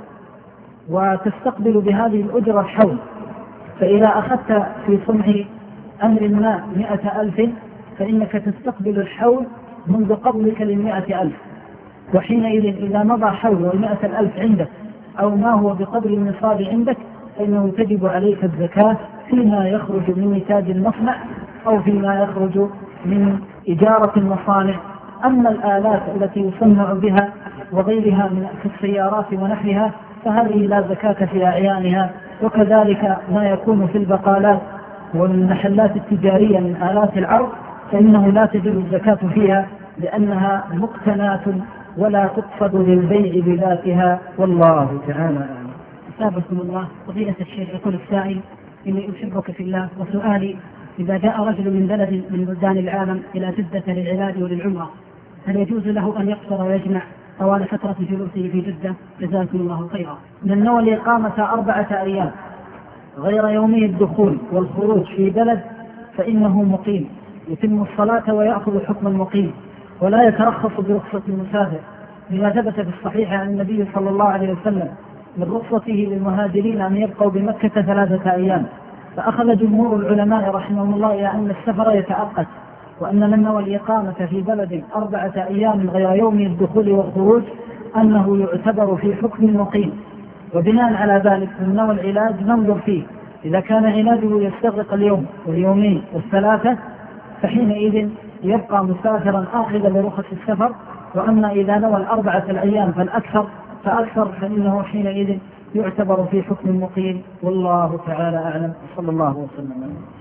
وتستقبل بهذه الأجرة الحول. فإذا أخذت في صنع أمر ما 100,000 فإنك تستقبل الحول منذ قبلك ل100,000، وحينئذ إذا مضى حول 100,000 عندك أو ما هو بقدر النصاب عندك فإنه تجب عليك الزكاة فيما يخرج من نتاج المصنع أو فيما يخرج من إجارة المصانع. أما الآلات التي يصنع بها وغيرها من السيارات ونحوها فهذه لا زكاة في أعيانها، وكذلك ما يكون في البقالات والمحلات التجارية من آلات العرض فإنه لا تجب الزكاة فيها لأنها مقتنات ولا تقصد للبيع بذاتها، والله تعالى أعلم. أثابكم الله. فضيلة الشيخ يقول السائل: إني أحبك في الله، وسؤالي: إذا جاء رجل من بلد من بلدان العالم إلى جدة للعلاج وللعمرة، هل يجوز له أن يقصر ويجمع طوال فترة جلوسه في جدة؟ جزاكم الله خيرا. من نوى الإقامة 4 أيام غير يومي الدخول والخروج في بلد فإنه مقيم، يتم الصلاة ويأخذ حكم المقيم ولا يترخص برخصة المسافر، بما ثبت في الصحيح عن النبي صلى الله عليه وسلم من رخصته للمهاجرين أن يبقوا بمكة 3 أيام. فأخذ جمهور العلماء رحمهم الله إلى أن السفر يتعقد، وأن من نوى الإقامة في بلد 4 أيام غير يوم الدخول والخروج أنه يعتبر في حكم المقيم. وبناء على ذلك من نوى العلاج ننظر فيه، إذا كان علاجه يستغرق اليوم واليومين والثلاثة فحينئذ يبقى مسافرا آخذا لرخص السفر، وأما إذا نوى 4 أيام فأكثر فإنه حينئذ يعتبر في حكم المقيم، والله تعالى أعلم. صلى الله وسلم.